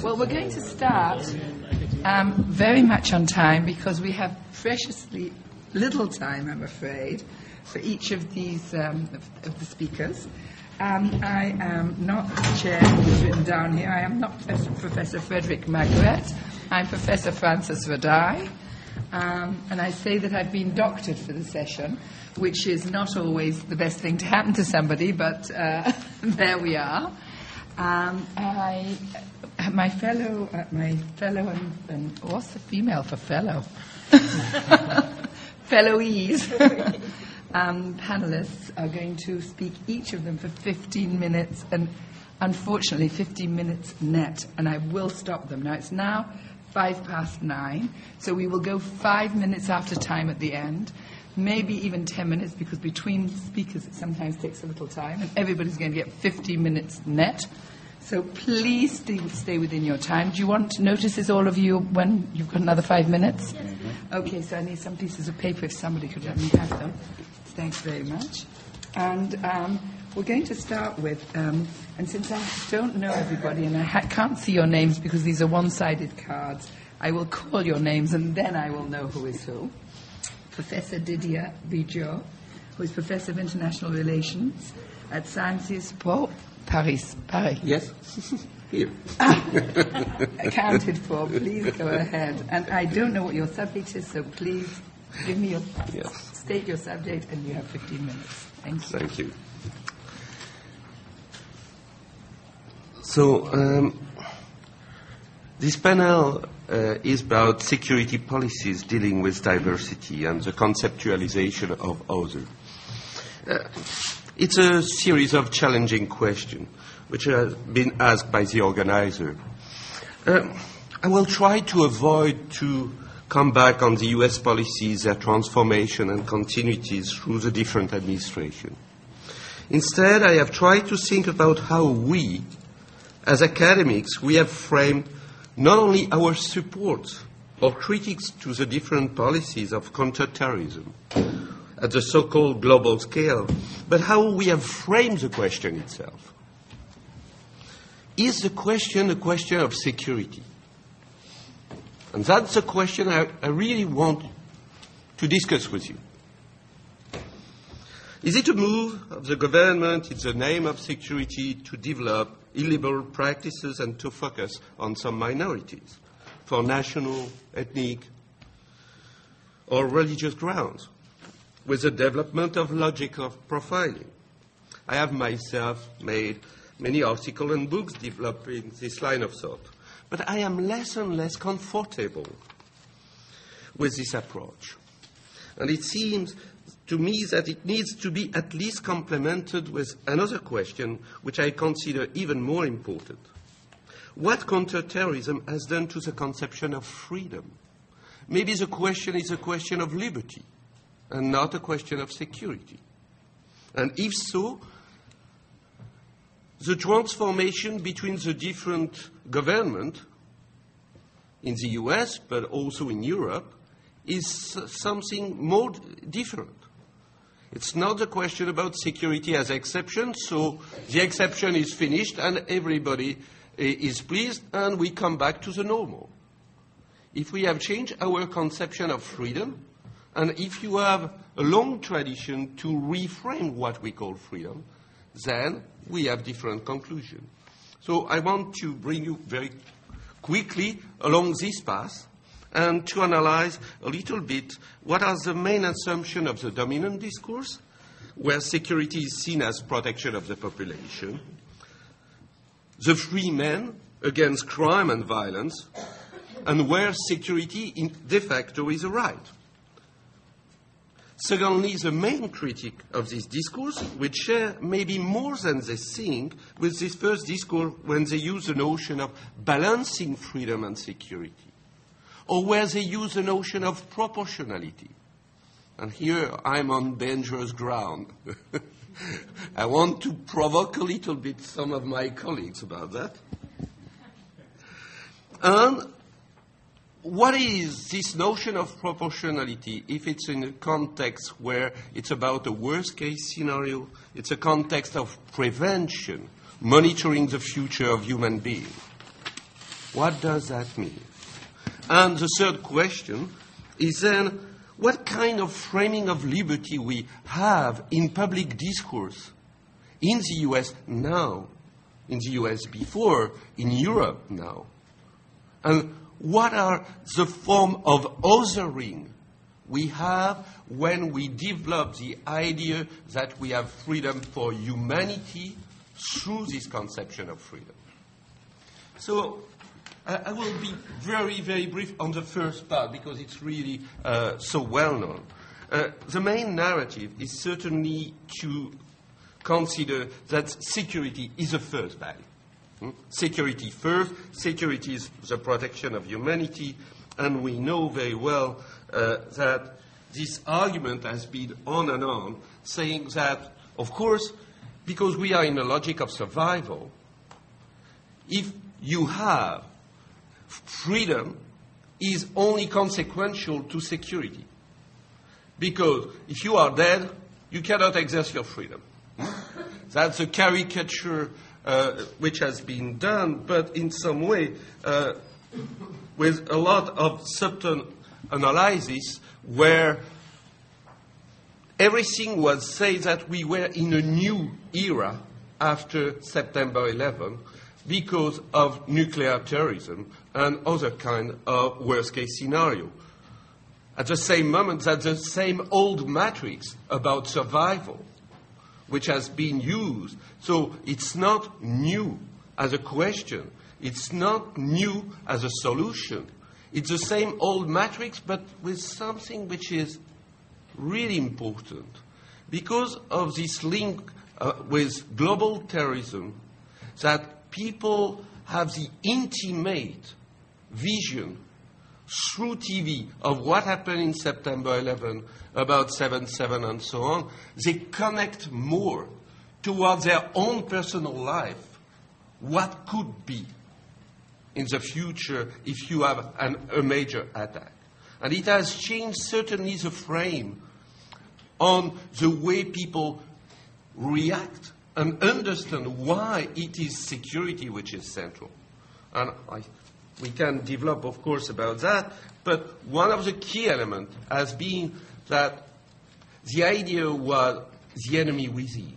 Well, we're going to start very much on time because we have preciously little time, I'm afraid, for each of these of the speakers. I am not the chair who's written down here. I am not Professor Frederick Magret. I'm Professor Francis Verdai. And I say that I've been doctored for the session, which is not always the best thing to happen to somebody, but there we are. My fellow and what's the female for fellow? Fellowees. Panelists are going to speak, each of them, for 15 minutes, and unfortunately 15 minutes net, and I will stop them. Now, it's now 9:05, so we will go 5 minutes after time at the end, maybe even 10 minutes, because between speakers it sometimes takes a little time, and everybody's going to get 15 minutes net. So please stay within your time. Do you want notices, all of you, when you've got another 5 minutes? Yes. Okay, so I need some pieces of paper if somebody could let me have them. Thanks very much. And we're going to start with, and since I don't know everybody and I can't see your names because these are one-sided cards, I will call your names and then I will know who is who. Professor Didier Bigot, who is Professor of International Relations at Sciences Po, Paris. Yes, here. Accounted for. Please go ahead. And I don't know what your subject is, so please give me your... Yes. State your subject, and you have 15 minutes. Thank you. Thank you. So, this panel is about security policies dealing with diversity and the conceptualization of other. It's a series of challenging questions which have been asked by the organizer. I will try to avoid to come back on the U.S. policies, their transformation and continuities through the different administrations. Instead, I have tried to think about how we, as academics, we have framed not only our support or critiques to the different policies of counterterrorism at the so-called global scale, but how we have framed the question itself. Is the question a question of security? And that's a question I really want to discuss with you. Is it a move of the government in the name of security to develop illiberal practices and to focus on some minorities for national, ethnic, or religious grounds, with the development of logic of profiling? I have myself made many articles and books developing this line of thought. But I am less and less comfortable with this approach. And it seems to me that it needs to be at least complemented with another question, which I consider even more important. What counterterrorism has done to the conception of freedom? Maybe the question is a question of liberty and not a question of security. And if so, the transformation between the different governments in the US, but also in Europe, is something more different. It's not a question about security as exception, so the exception is finished and everybody is pleased and we come back to the normal. If we have changed our conception of freedom, and if you have a long tradition to reframe what we call freedom, then we have different conclusions. So I want to bring you very quickly along this path and to analyze a little bit what are the main assumptions of the dominant discourse, where security is seen as protection of the population, the free man against crime and violence, and where security de facto is a right. Secondly, the main critique of this discourse, which share maybe more than they think with this first discourse when they use the notion of balancing freedom and security, or where they use the notion of proportionality. And here I'm on dangerous ground. I want to provoke a little bit some of my colleagues about that. And what is this notion of proportionality if it's in a context where it's about a worst-case scenario, it's a context of prevention, monitoring the future of human beings? What does that mean? And the third question is then, what kind of framing of liberty we have in public discourse in the US now, in the US before, in Europe now? And what are the form of othering we have when we develop the idea that we have freedom for humanity through this conception of freedom? So I will be very, very brief on the first part because it's really so well known. The main narrative is certainly to consider that security is the first value. Security first. Security is the protection of humanity, and we know very well that this argument has been on and on, saying that, of course, because we are in a logic of survival, if you have freedom is only consequential to security. Because if you are dead, you cannot exerce your freedom. That's a caricature which has been done, but in some way, with a lot of subtle analysis, where everything was said that we were in a new era after September 11 because of nuclear terrorism and other kind of worst-case scenario. At the same moment, that the same old matrix about survival, which has been used. So it's not new as a question. It's not new as a solution. It's the same old matrix, but with something which is really important. Because of this link with global terrorism, that people have the intimate vision through TV of what happened in September 11, about 7/7 and so on, they connect more towards their own personal life, what could be in the future if you have a major attack. And it has changed certainly the frame on the way people react and understand why it is security which is central. And we can develop, of course, about that, but one of the key elements has been that the idea was the enemy within.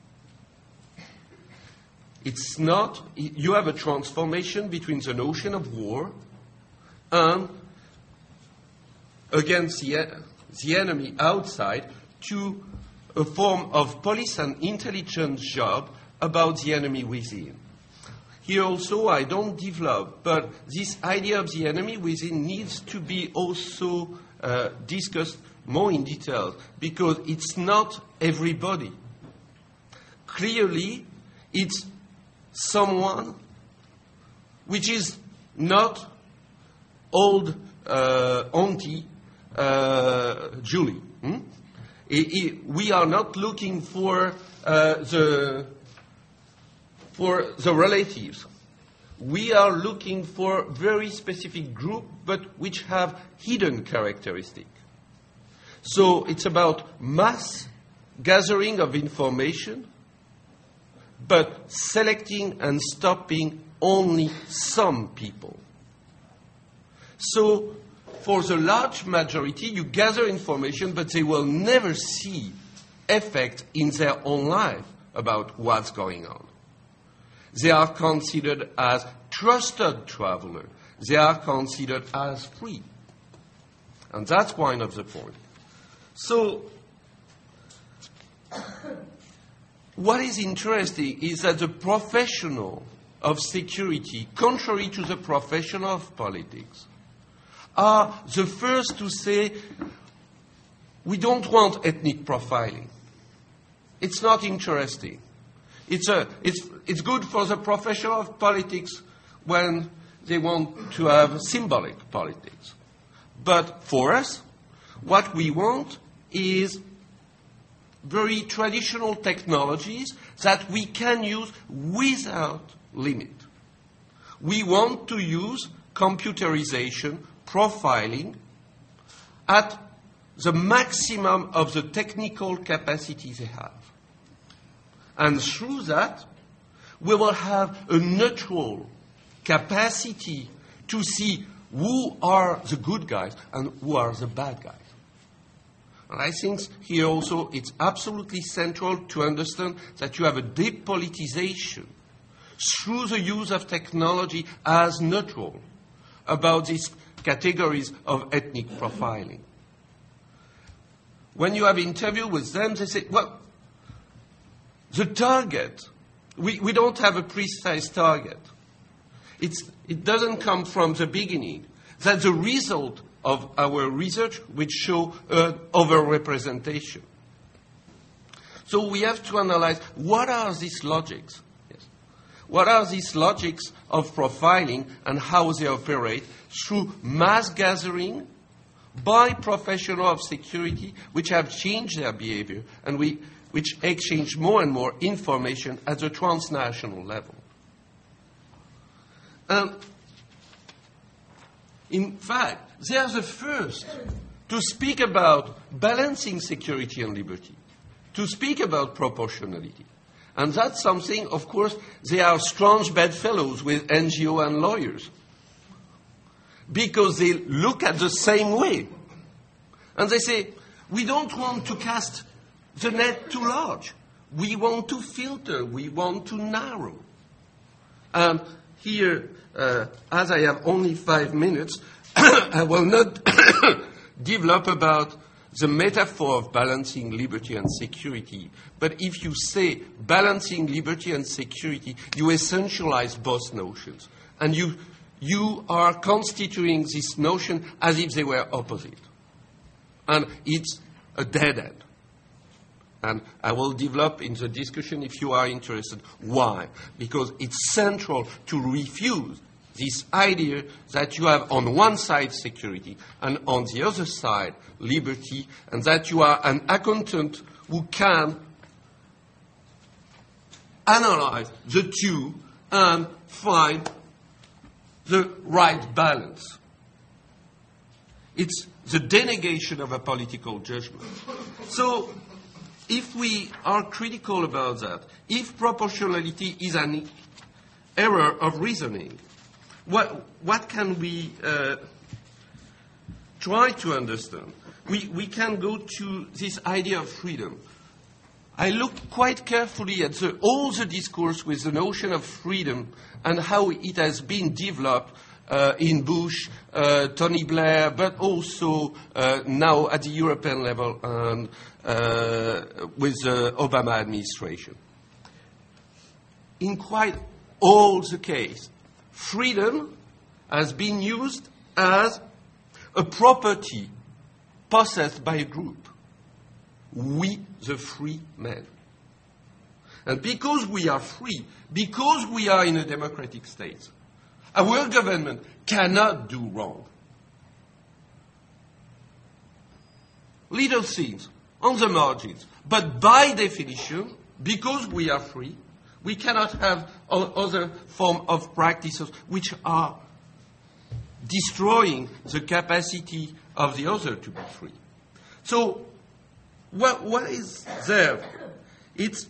It's not, you have a transformation between the notion of war and against the enemy outside to a form of police and intelligence job about the enemy within. Here also I don't develop, but this idea of the enemy within needs to be also discussed more in detail, because it's not everybody. Clearly, it's someone which is not old Auntie Julie. We are not looking for the relatives. We are looking for very specific group, but which have hidden characteristics. So it's about mass gathering of information, but selecting and stopping only some people. So for the large majority, you gather information, but they will never see effect in their own life about what's going on. They are considered as trusted travelers. They are considered as free. And that's one of the points. So, what is interesting is that the professional of security, contrary to the professional of politics, are the first to say, we don't want ethnic profiling. It's not interesting. It's good for the professional of politics when they want to have symbolic politics. But for us, what we want is very traditional technologies that we can use without limit. We want to use computerization, profiling, at the maximum of the technical capacity they have. And through that, we will have a neutral capacity to see who are the good guys and who are the bad guys. And I think here also it's absolutely central to understand that you have a depolitization through the use of technology as neutral about these categories of ethnic profiling. When you have interview with them, they say, well, the target, we don't have a precise target. It doesn't come from the beginning. That's the result of our research, which show overrepresentation. So we have to analyze what are these logics. Yes. What are these logics of profiling and how they operate through mass gathering by professionals of security which have changed their behavior and which exchange more and more information at the transnational level. And in fact, they are the first to speak about balancing security and liberty, to speak about proportionality. And that's something, of course, they are strange bedfellows with NGO and lawyers, because they look at the same way. And they say, we don't want to cast the net too large. We want to filter. We want to narrow. And here, as I have only 5 minutes, I will not develop about the metaphor of balancing liberty and security. But if you say balancing liberty and security, you essentialize both notions. And you are constituting this notion as if they were opposite. And it's a dead end. And I will develop in the discussion, if you are interested, why. Because it's central to refuse this idea that you have on one side security and on the other side liberty, and that you are an accountant who can analyze the two and find the right balance. It's the denegation of a political judgment. So, if we are critical about that, if proportionality is an error of reasoning, what can we try to understand? We can go to this idea of freedom. I looked quite carefully at all the discourse with the notion of freedom and how it has been developed in Bush, Tony Blair, but also now at the European level and with the Obama administration. In quite all the case, freedom has been used as a property possessed by a group. We, the free men. And because we are free, because we are in a democratic state, our government cannot do wrong. Little things on the margins. But by definition, because we are free, we cannot have other form of practices which are destroying the capacity of the other to be free. So, what is there? It's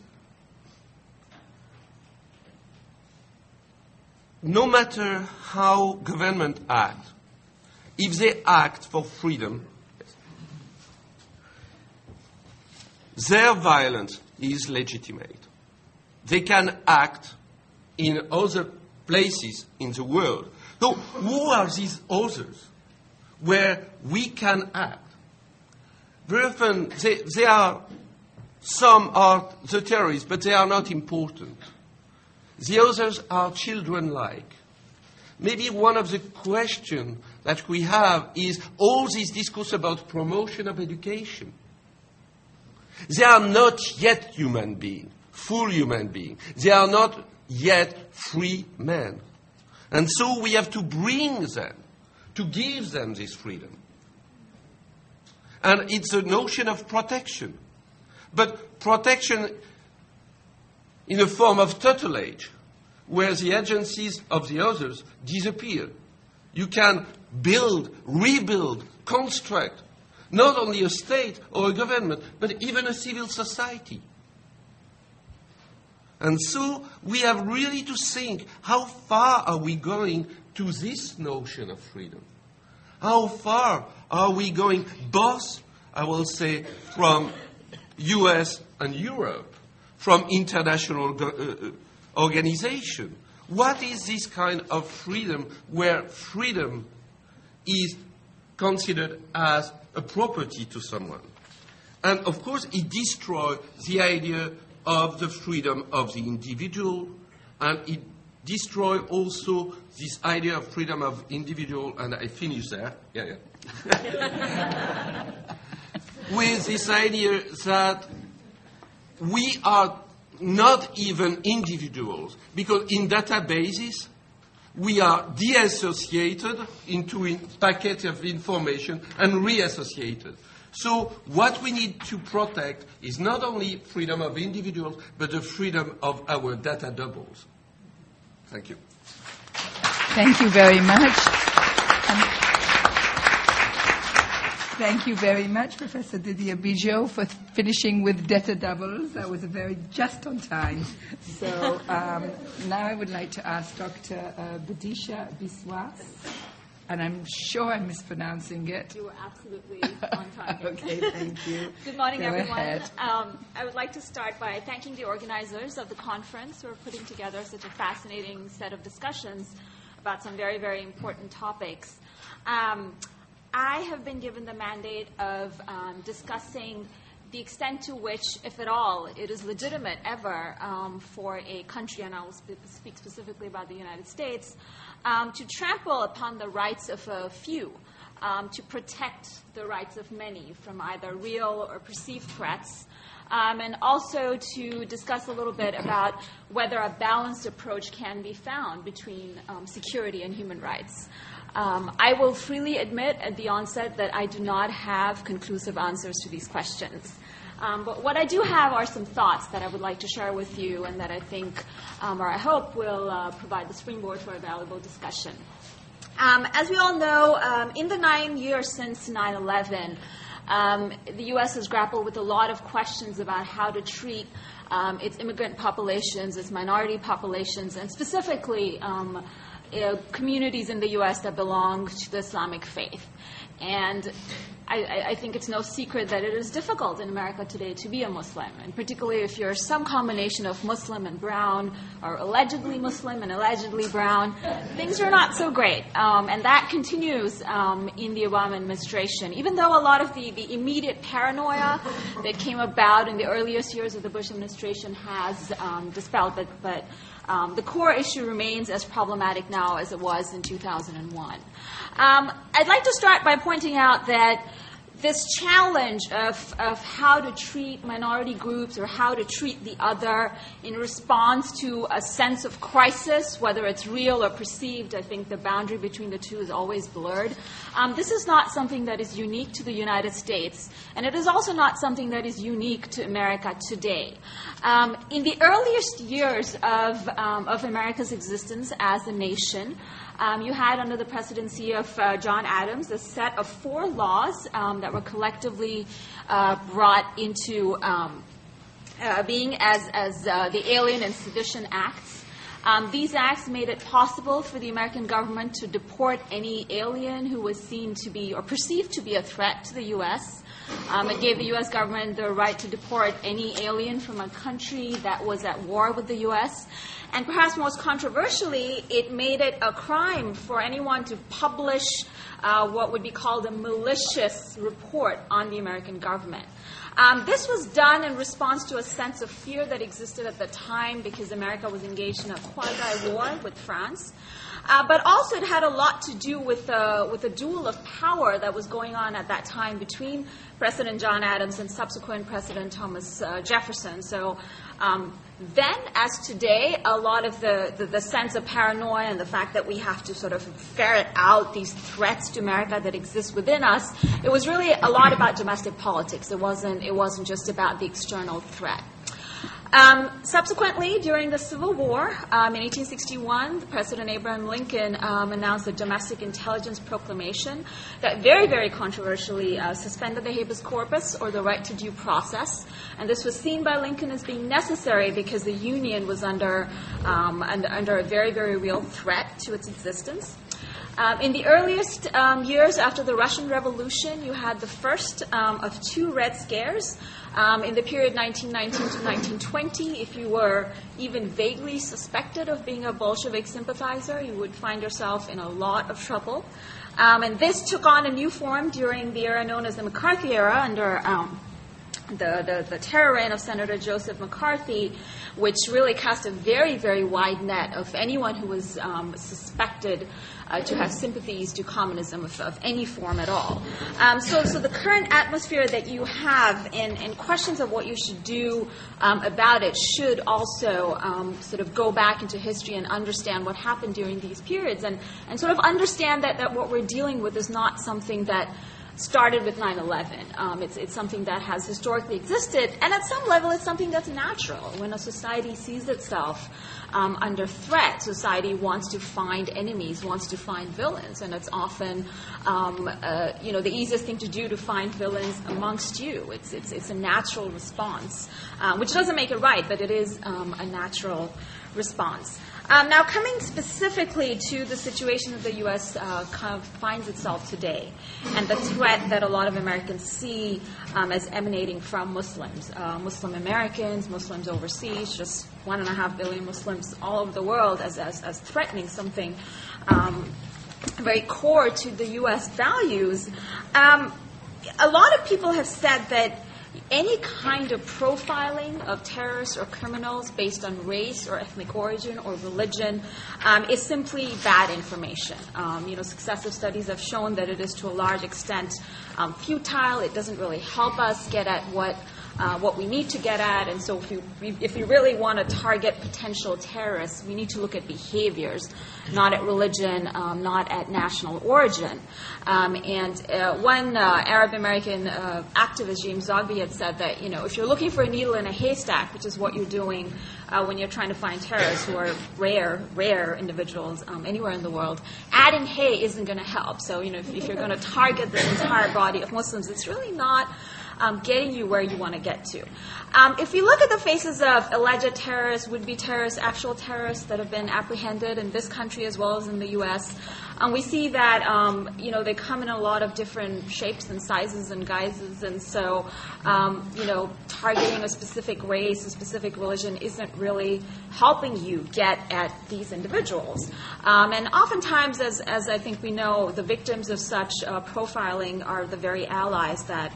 no matter how government act, if they act for freedom, their violence is legitimate. They can act in other places in the world. So who are these others where we can act? Very often some are the terrorists, but they are not important. The others are children-like. Maybe one of the questions that we have is all this discourse about promotion of education. They are not yet human beings, full human beings. They are not yet free men. And so we have to bring them, to give them this freedom. And it's a notion of protection. But protection in a form of tutelage, where the agencies of the others disappear. You can build, rebuild, construct, not only a state or a government, but even a civil society. And so we have really to think, how far are we going to this notion of freedom? How far are we going, both, I will say, from US and Europe, from international organization? What is this kind of freedom where freedom is considered as a property to someone? And of course, it destroys the idea of the freedom of the individual, and it destroys also this idea of freedom of individual, and I finish there, with this idea that we are not even individuals, because in databases, we are deassociated into a packet of information and reassociated. So what we need to protect is not only freedom of individuals, but the freedom of our data doubles. Thank you. Thank you very much. Thank you very much, Professor Didier Bigeaud, for finishing with data doubles. That was very just on time. So now I would like to ask Dr. Badisha Biswas, and I'm sure I'm mispronouncing it. You were absolutely on target. Okay, thank you. Good morning, Go everyone. ahead. I would like to start by thanking the organizers of the conference who are putting together such a fascinating set of discussions about some very, very important topics. I have been given the mandate of discussing the extent to which, if at all, it is legitimate ever for a country, and I will speak specifically about the United States, to trample upon the rights of a few, to protect the rights of many from either real or perceived threats, and also to discuss a little bit about whether a balanced approach can be found between security and human rights. I will freely admit at the onset that I do not have conclusive answers to these questions. But what I do have are some thoughts that I would like to share with you and that I think, or I hope, will provide the springboard for a valuable discussion. As we all know, in the 9 years since 9/11, the U.S. has grappled with a lot of questions about how to treat its immigrant populations, its minority populations, and specifically communities in the U.S. that belong to the Islamic faith. And I think it's no secret that it is difficult in America today to be a Muslim, and particularly if you're some combination of Muslim and brown, or allegedly Muslim and allegedly brown, things are not so great. And that continues in the Obama administration, even though a lot of the immediate paranoia that came about in the earliest years of the Bush administration has dispelled, but the core issue remains as problematic now as it was in 2001. I'd like to start by pointing out that this challenge of how to treat minority groups or how to treat the other in response to a sense of crisis, whether it's real or perceived, I think the boundary between the two is always blurred. This is not something that is unique to the United States, and it is also not something that is unique to America today. In the earliest years of America's existence as a nation, you had, under the presidency of John Adams, a set of 4 laws that were collectively brought into being as the Alien and Sedition Acts. These acts made it possible for the American government to deport any alien who was seen to be or perceived to be a threat to the U.S. It gave the U.S. government the right to deport any alien from a country that was at war with the U.S. And perhaps most controversially, it made it a crime for anyone to publish what would be called a malicious report on the American government. This was done in response to a sense of fear that existed at the time because America was engaged in a quasi-war with France. But also it had a lot to do with a duel of power that was going on at that time between President John Adams and subsequent President Thomas Jefferson. So then, as today, a lot of the sense of paranoia and the fact that we have to sort of ferret out these threats to America that exist within us, it was really a lot about domestic politics. It wasn't just about the external threat. Subsequently, during the Civil War, in 1861, President Abraham Lincoln announced the Domestic Intelligence Proclamation that very, very controversially suspended the habeas corpus, or the right to due process. And this was seen by Lincoln as being necessary because the Union was under a very, very real threat to its existence. In the earliest years after the Russian Revolution, you had the first of two Red Scares. In the period 1919 to 1920, if you were even vaguely suspected of being a Bolshevik sympathizer, you would find yourself in a lot of trouble. And this took on a new form during the era known as the McCarthy era under the terror reign of Senator Joseph McCarthy, which really cast a very, very wide net of anyone who was suspected to have sympathies to communism of any form at all. So the current atmosphere that you have in questions of what you should do about it should also sort of go back into history and understand what happened during these periods and sort of understand that what we're dealing with is not something that started with 9/11. It's something that has historically existed, and at some level it's something that's natural. When a society sees itself under threat, society wants to find enemies, wants to find villains, and it's often the easiest thing to do to find villains amongst you. It's a natural response, which doesn't make it right, but it is a natural response. Now, coming specifically to the situation that the U.S. kind of finds itself today and the threat that a lot of Americans see as emanating from Muslims, Muslim Americans, Muslims overseas, just 1.5 billion Muslims all over the world as threatening something very core to the U.S. values. A lot of people have said that any kind of profiling of terrorists or criminals based on race or ethnic origin or religion is simply bad information. Successive studies have shown that it is to a large extent futile. It doesn't really help us get at what we need to get at. And so if you really want to target potential terrorists, we need to look at behaviors, not at religion, not at national origin. One Arab-American activist, James Zogby, had said that, if you're looking for a needle in a haystack, which is what you're doing when you're trying to find terrorists who are rare individuals anywhere in the world, adding hay isn't going to help. So, if you're going to target the entire body of Muslims, it's really not getting you where you want to get to. If we look at the faces of alleged terrorists, would-be terrorists, actual terrorists that have been apprehended in this country as well as in the U.S., we see that, they come in a lot of different shapes and sizes and guises, and so, targeting a specific race, a specific religion isn't really helping you get at these individuals. And oftentimes, as I think we know, the victims of such profiling are the very allies that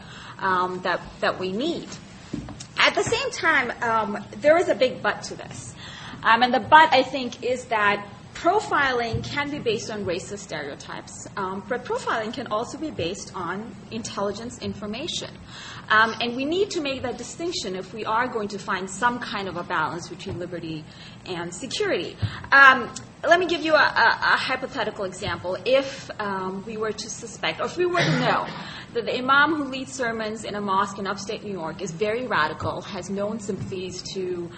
we need. At the same time, there is a big but to this. And the but, I think, is that profiling can be based on racist stereotypes, but profiling can also be based on intelligence information. And we need to make that distinction if we are going to find some kind of a balance between liberty and security. Let me give you a hypothetical example. If we were to suspect, or if we were to know, that the imam who leads sermons in a mosque in upstate New York is very radical, has known sympathies to,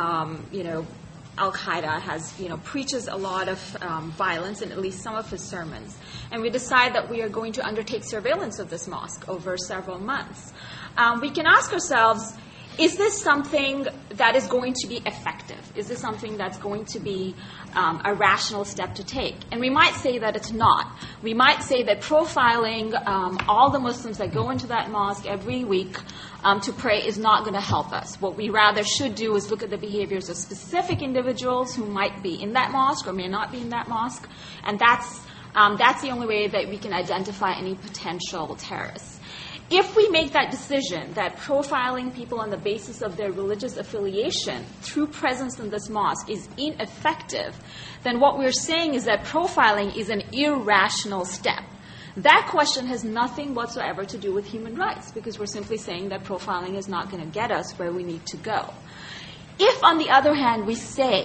Al-Qaeda, preaches a lot of violence in at least some of his sermons. And we decide that we are going to undertake surveillance of this mosque over several months. We can ask ourselves, is this something that is going to be effective? Is this something that's going to be a rational step to take? And we might say that it's not. We might say that profiling all the Muslims that go into that mosque every week to pray is not going to help us. What we rather should do is look at the behaviors of specific individuals who might be in that mosque or may not be in that mosque, and that's the only way that we can identify any potential terrorists. If we make that decision that profiling people on the basis of their religious affiliation through presence in this mosque is ineffective, then what we're saying is that profiling is an irrational step. That question has nothing whatsoever to do with human rights, because we're simply saying that profiling is not going to get us where we need to go. If, on the other hand, we say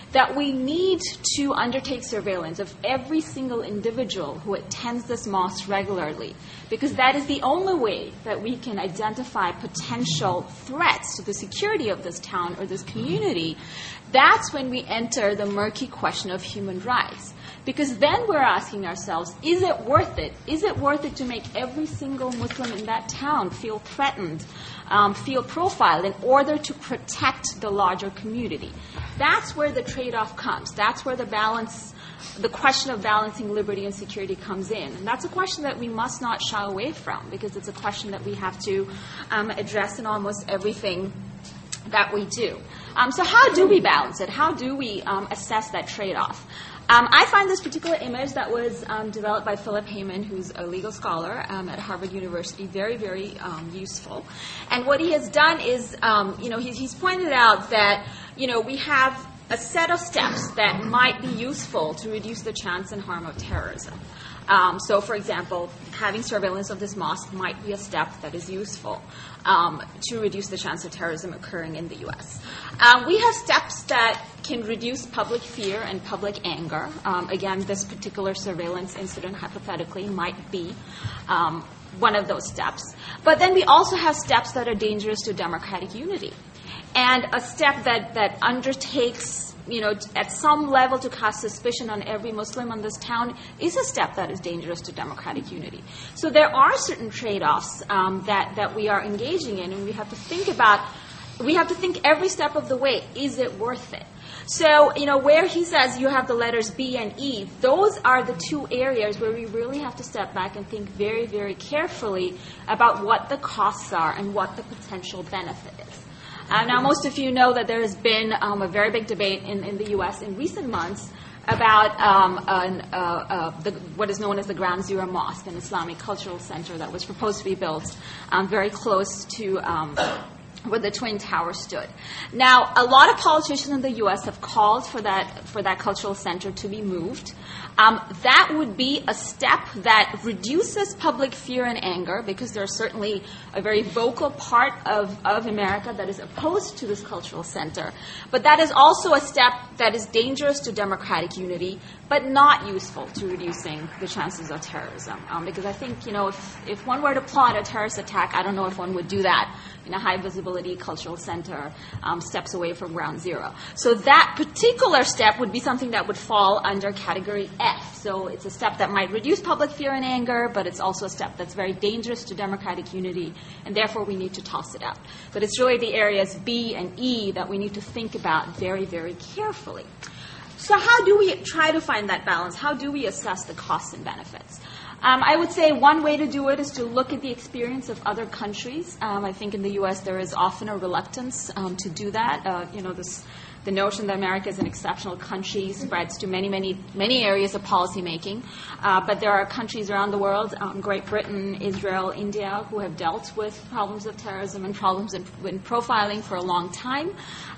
that we need to undertake surveillance of every single individual who attends this mosque regularly, because that is the only way that we can identify potential threats to the security of this town or this community, that's when we enter the murky question of human rights. Because then we're asking ourselves, is it worth it? Is it worth it to make every single Muslim in that town feel threatened, feel profiled in order to protect the larger community? That's where the trade-off comes. That's where the question of balancing liberty and security comes in. And that's a question that we must not shy away from, because it's a question that we have to address in almost everything that we do. So how do we balance it? How do we assess that trade-off? I find this particular image that was developed by Philip Heyman, who's a legal scholar at Harvard University, very, very useful. And what he has done is, he's pointed out that, we have a set of steps that might be useful to reduce the chance and harm of terrorism. So, for example, having surveillance of this mosque might be a step that is useful to reduce the chance of terrorism occurring in the U.S. We have steps that can reduce public fear and public anger. Again, this particular surveillance incident, hypothetically, might be one of those steps. But then we also have steps that are dangerous to democratic unity. And a step that undertakes at some level to cast suspicion on every Muslim in this town is a step that is dangerous to democratic unity. So there are certain trade-offs that we are engaging in, and we have to think every step of the way, is it worth it? So, where he says you have the letters B and E, those are the two areas where we really have to step back and think very, very carefully about what the costs are and what the potential benefit is. Now, most of you know that there has been a very big debate in the U.S. in recent months about what is known as the Ground Zero Mosque, an Islamic cultural center that was proposed to be built very close to where the Twin Towers stood. Now, a lot of politicians in the U.S. have called for that cultural center to be moved. That would be a step that reduces public fear and anger, because there's certainly a very vocal part of America that is opposed to this cultural center. But that is also a step that is dangerous to democratic unity, but not useful to reducing the chances of terrorism. Because I think, if one were to plot a terrorist attack, I don't know if one would do that in a high-visibility cultural center steps away from Ground Zero. So that particular step would be something that would fall under category F. So it's a step that might reduce public fear and anger, but it's also a step that's very dangerous to democratic unity, and therefore we need to toss it out. But it's really the areas B and E that we need to think about very, very carefully. So how do we try to find that balance? How do we assess the costs and benefits? I would say one way to do it is to look at the experience of other countries. I think in the U.S. there is often a reluctance to do that. The notion that America is an exceptional country spreads to many, many, many areas of policymaking. But there are countries around the world, Great Britain, Israel, India, who have dealt with problems of terrorism and problems in profiling for a long time.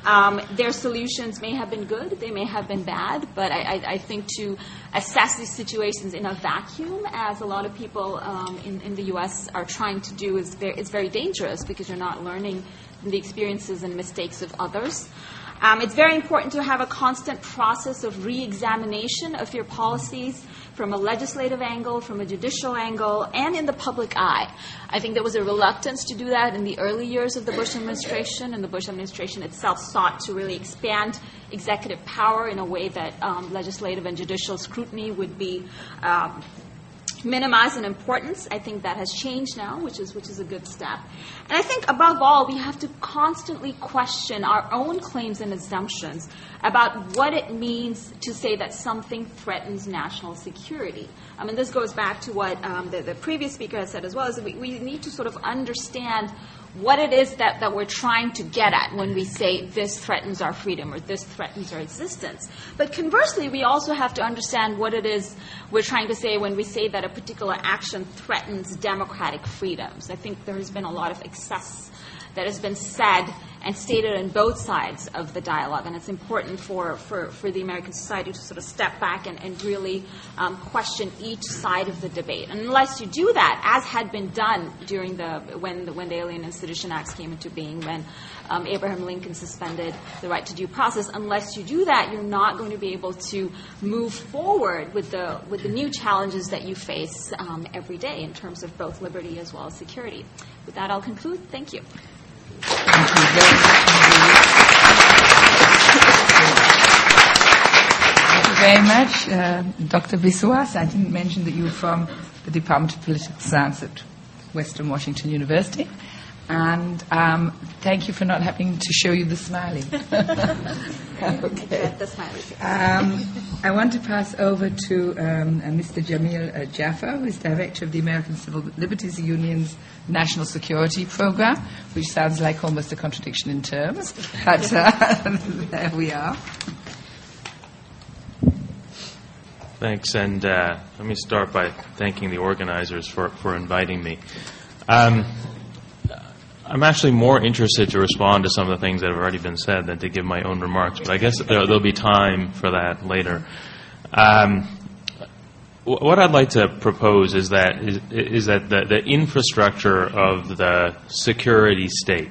Their solutions may have been good, they may have been bad, but I think to assess these situations in a vacuum, as a lot of people in the U.S. are trying to do, is very dangerous, because you're not learning from the experiences and mistakes of others. It's very important to have a constant process of re-examination of your policies from a legislative angle, from a judicial angle, and in the public eye. I think there was a reluctance to do that in the early years of the Bush administration, and the Bush administration itself sought to really expand executive power in a way that legislative and judicial scrutiny would be minimize in importance. I think that has changed now, which is a good step. And I think above all, we have to constantly question our own claims and assumptions about what it means to say that something threatens national security. And this goes back to what the previous speaker has said as well, is that we need to sort of understand what it is that we're trying to get at when we say this threatens our freedom or this threatens our existence. But conversely, we also have to understand what it is we're trying to say when we say that a particular action threatens democratic freedoms. I think there has been a lot of excess that has been said and stated on both sides of the dialogue. And it's important for the American society to sort of step back and really question each side of the debate. And unless you do that, as had been done during when the Alien Institution Acts came into being, when Abraham Lincoln suspended the right to due process, unless you do that, you're not going to be able to move forward with the new challenges that you face every day in terms of both liberty as well as security. With that, I'll conclude. Thank you. Thank you very much indeed. Thank you very much, Dr. Biswas. I didn't mention that you were from the Department of Political Science at Western Washington University. And thank you for not having to show you the smiley. Okay. The smiley. I want to pass over to Mr. Jamil Jaffer, who is Director of the American Civil Liberties Union's National Security Program, which sounds like almost a contradiction in terms, but there we are. Thanks, and let me start by thanking the organizers for inviting me. I'm actually more interested to respond to some of the things that have already been said than to give my own remarks, but I guess there'll be time for that later. What I'd like to propose is that the infrastructure of the security state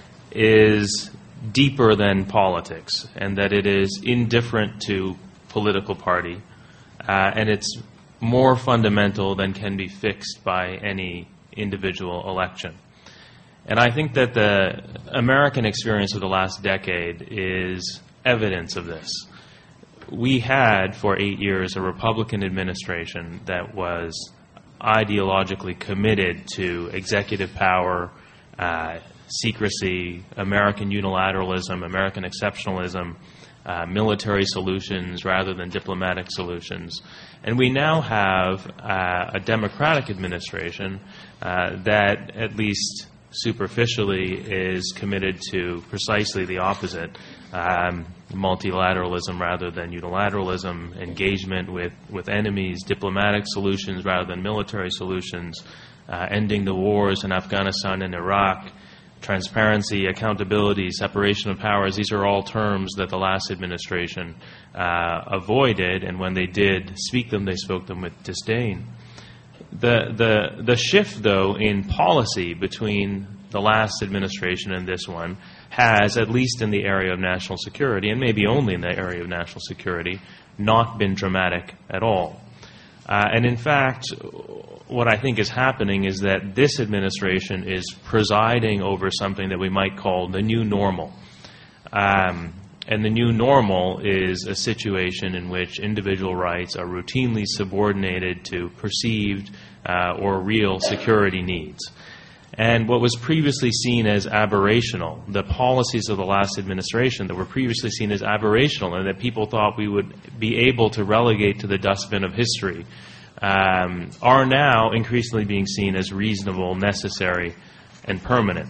is deeper than politics, and that it is indifferent to political party, and it's more fundamental than can be fixed by any individual election. And I think that the American experience of the last decade is evidence of this. We had, for 8 years, a Republican administration that was ideologically committed to executive power, secrecy, American unilateralism, American exceptionalism, military solutions rather than diplomatic solutions. And we now have a Democratic administration that, at least superficially, is committed to precisely the opposite, multilateralism rather than unilateralism, engagement with enemies, diplomatic solutions rather than military solutions, ending the wars in Afghanistan and Iraq, transparency, accountability, separation of powers. These are all terms that the last administration avoided, and when they did speak them, they spoke them with disdain. The shift, though, in policy between the last administration and this one has, at least in the area of national security, and maybe only in the area of national security, not been dramatic at all. And in fact, what I think is happening is that this administration is presiding over something that we might call the new normal. And the new normal is a situation in which individual rights are routinely subordinated to perceived or real security needs. And what was previously seen as aberrational, the policies of the last administration that were previously seen as aberrational and that people thought we would be able to relegate to the dustbin of history, are now increasingly being seen as reasonable, necessary, and permanent.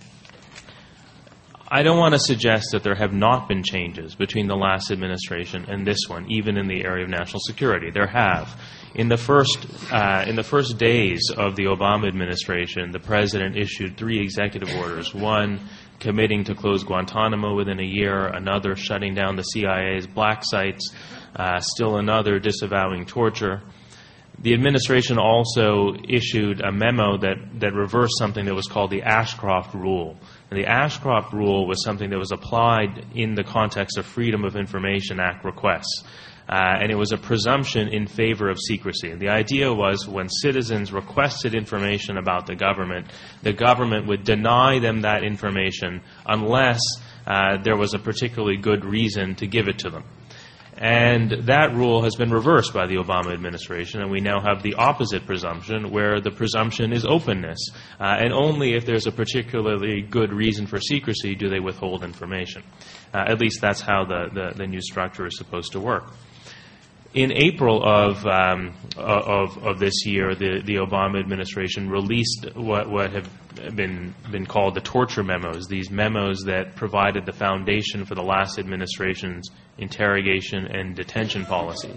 I don't want to suggest that there have not been changes between the last administration and this one, even in the area of national security. There have. In the first days of the Obama administration, the president issued 3 executive orders. One committing to close Guantanamo within a year, another shutting down the CIA's black sites, still another disavowing torture. The administration also issued a memo that reversed something that was called the Ashcroft Rule. And the Ashcroft Rule was something that was applied in the context of Freedom of Information Act requests. And it was a presumption in favor of secrecy. And the idea was when citizens requested information about the government would deny them that information unless there was a particularly good reason to give it to them. And that rule has been reversed by the Obama administration, and we now have the opposite presumption, where the presumption is openness. And only if there's a particularly good reason for secrecy do they withhold information. At least that's how the new structure is supposed to work. In April of this year, the Obama administration released what have been called the torture memos, these memos that provided the foundation for the last administration's interrogation and detention policies.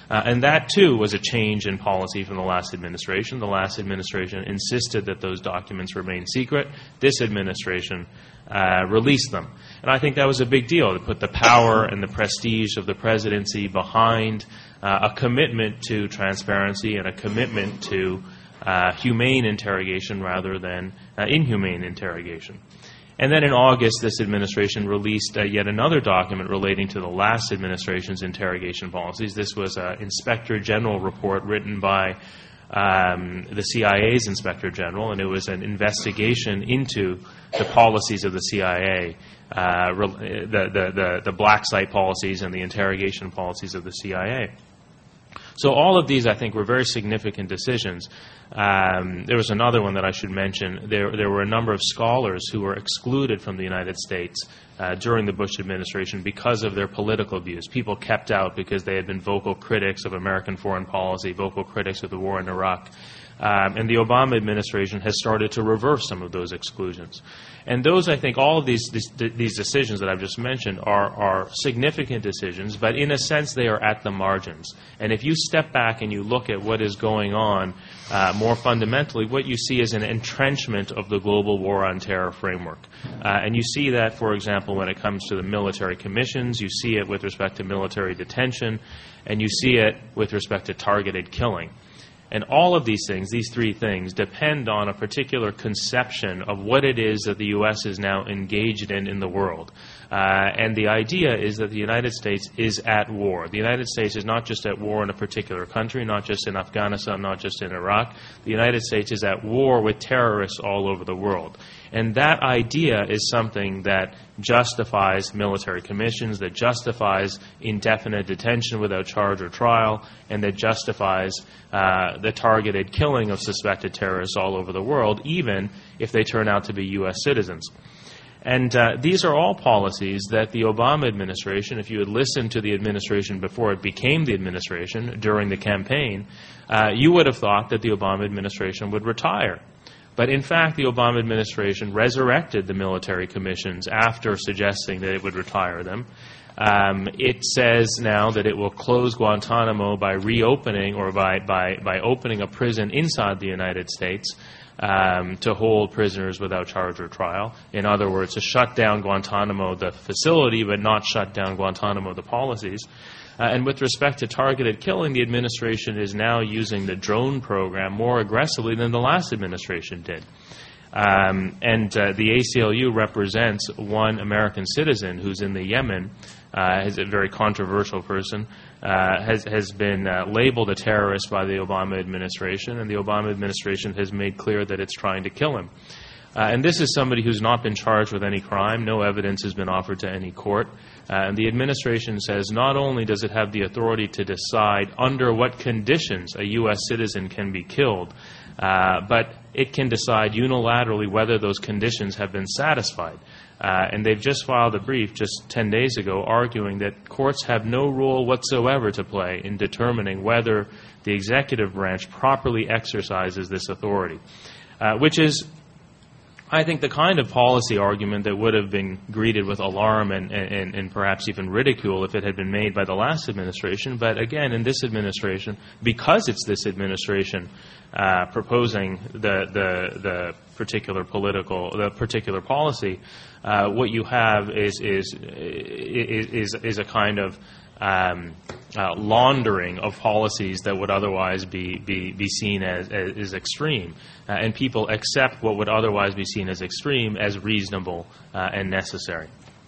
And that, too, was a change in policy from the last administration. The last administration insisted that those documents remain secret. This administration released them. And I think that was a big deal, to put the power and the prestige of the presidency behind a commitment to transparency and a commitment to humane interrogation rather than inhumane interrogation. And then in August, this administration released yet another document relating to the last administration's interrogation policies. This was an Inspector General report written by the CIA's Inspector General, and it was an investigation into the policies of the CIA, the black site policies and the interrogation policies of the CIA. So all of these, I think, were very significant decisions. There was another one that I should mention. There were a number of scholars who were excluded from the United States during the Bush administration because of their political views. People kept out because they had been vocal critics of American foreign policy, vocal critics of the war in Iraq. And the Obama administration has started to reverse some of those exclusions. And those, I think, all of these decisions that I've just mentioned are significant decisions, but in a sense they are at the margins. And if you step back and you look at what is going on more fundamentally, what you see is an entrenchment of the global war on terror framework. And you see that, for example, when it comes to the military commissions, you see it with respect to military detention, and you see it with respect to targeted killing. And all of these things, these three things, depend on a particular conception of what it is that the U.S. is now engaged in the world. And the idea is that the United States is at war. The United States is not just at war in a particular country, not just in Afghanistan, not just in Iraq. The United States is at war with terrorists all over the world. And that idea is something that justifies military commissions, that justifies indefinite detention without charge or trial, and that justifies the targeted killing of suspected terrorists all over the world, even if they turn out to be U.S. citizens. And these are all policies that the Obama administration, if you had listened to the administration before it became the administration during the campaign, you would have thought that the Obama administration would retire. But in fact, the Obama administration resurrected the military commissions after suggesting that it would retire them. It says now that it will close Guantanamo by reopening or by opening a prison inside the United States to hold prisoners without charge or trial. In other words, to shut down Guantanamo, the facility, but not shut down Guantanamo, the policies. And with respect to targeted killing, the administration is now using the drone program more aggressively than the last administration did. And the ACLU represents one American citizen who's in the Yemen, is a very controversial person, has been labeled a terrorist by the Obama administration, and the Obama administration has made clear that it's trying to kill him. And this is somebody who's not been charged with any crime. No evidence has been offered to any court. And the administration says not only does it have the authority to decide under what conditions a U.S. citizen can be killed, but it can decide unilaterally whether those conditions have been satisfied. And they've just filed a brief just 10 days ago arguing that courts have no role whatsoever to play in determining whether the executive branch properly exercises this authority, which is, I think, the kind of policy argument that would have been greeted with alarm and perhaps even ridicule if it had been made by the last administration. But again, in this administration, because it's this administration proposing the particular policy, what you have is a kind of laundering of policies that would otherwise be seen as extreme, and people accept what would otherwise be seen as extreme as reasonable and necessary.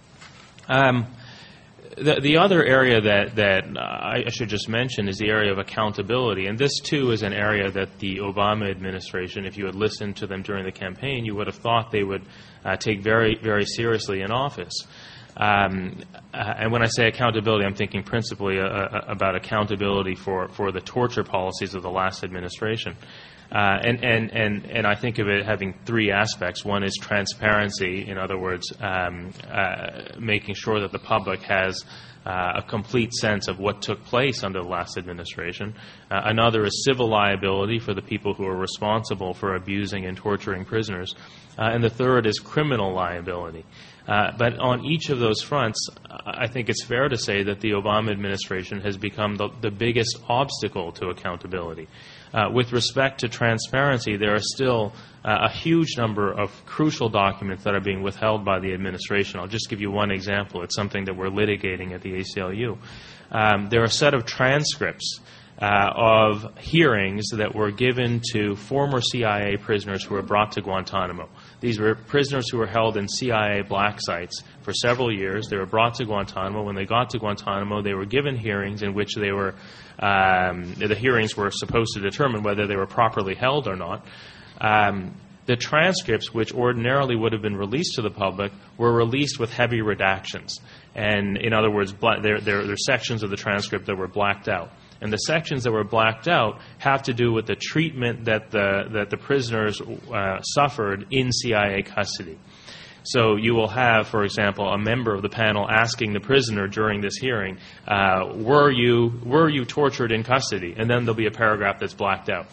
The other area that I should just mention is the area of accountability, and this too is an area that the Obama administration, if you had listened to them during the campaign, you would have thought they would take very, very seriously in office. And when I say accountability, I'm thinking principally about accountability for the torture policies of the last administration. And I think of it having three aspects. One is transparency, in other words, making sure that the public has a complete sense of what took place under the last administration. Another is civil liability for the people who are responsible for abusing and torturing prisoners. And the third is criminal liability. But on each of those fronts, I think it's fair to say that the Obama administration has become the biggest obstacle to accountability. With respect to transparency, there are still a huge number of crucial documents that are being withheld by the administration. I'll just give you one example. It's something that we're litigating at the ACLU. There are a set of transcripts of hearings that were given to former CIA prisoners who were brought to Guantanamo. These were prisoners who were held in CIA black sites for several years. They were brought to Guantanamo. When they got to Guantanamo, they were given hearings in which they were the hearings were supposed to determine whether they were properly held or not. The transcripts, which ordinarily would have been released to the public, were released with heavy redactions. And in other words, there are sections of the transcript that were blacked out. And the sections that were blacked out have to do with the treatment that the prisoners suffered in CIA custody. So you will have, for example, a member of the panel asking the prisoner during this hearing, were you tortured in custody? And then there'll be a paragraph that's blacked out.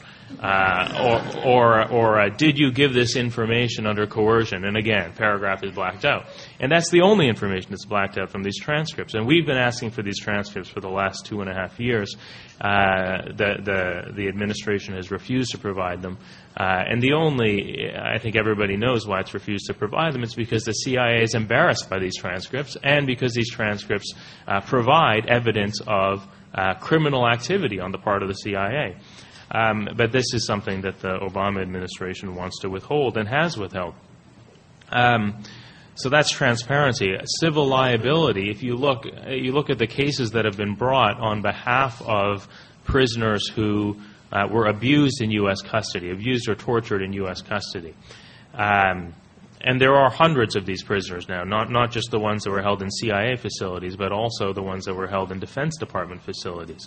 Or did you give this information under coercion? And again, paragraph is blacked out. And that's the only information that's blacked out from these transcripts. And we've been asking for these transcripts for the last 2.5 years. The administration has refused to provide them. And I think everybody knows why it's refused to provide them. It's because the CIA is embarrassed by these transcripts and because these transcripts provide evidence of criminal activity on the part of the CIA. But this is something that the Obama administration wants to withhold and has withheld. So that's transparency. Civil liability, if you look at the cases that have been brought on behalf of prisoners who were abused in U.S. custody, abused or tortured in U.S. custody. And there are hundreds of these prisoners now, not just the ones that were held in CIA facilities, but also the ones that were held in Defense Department facilities.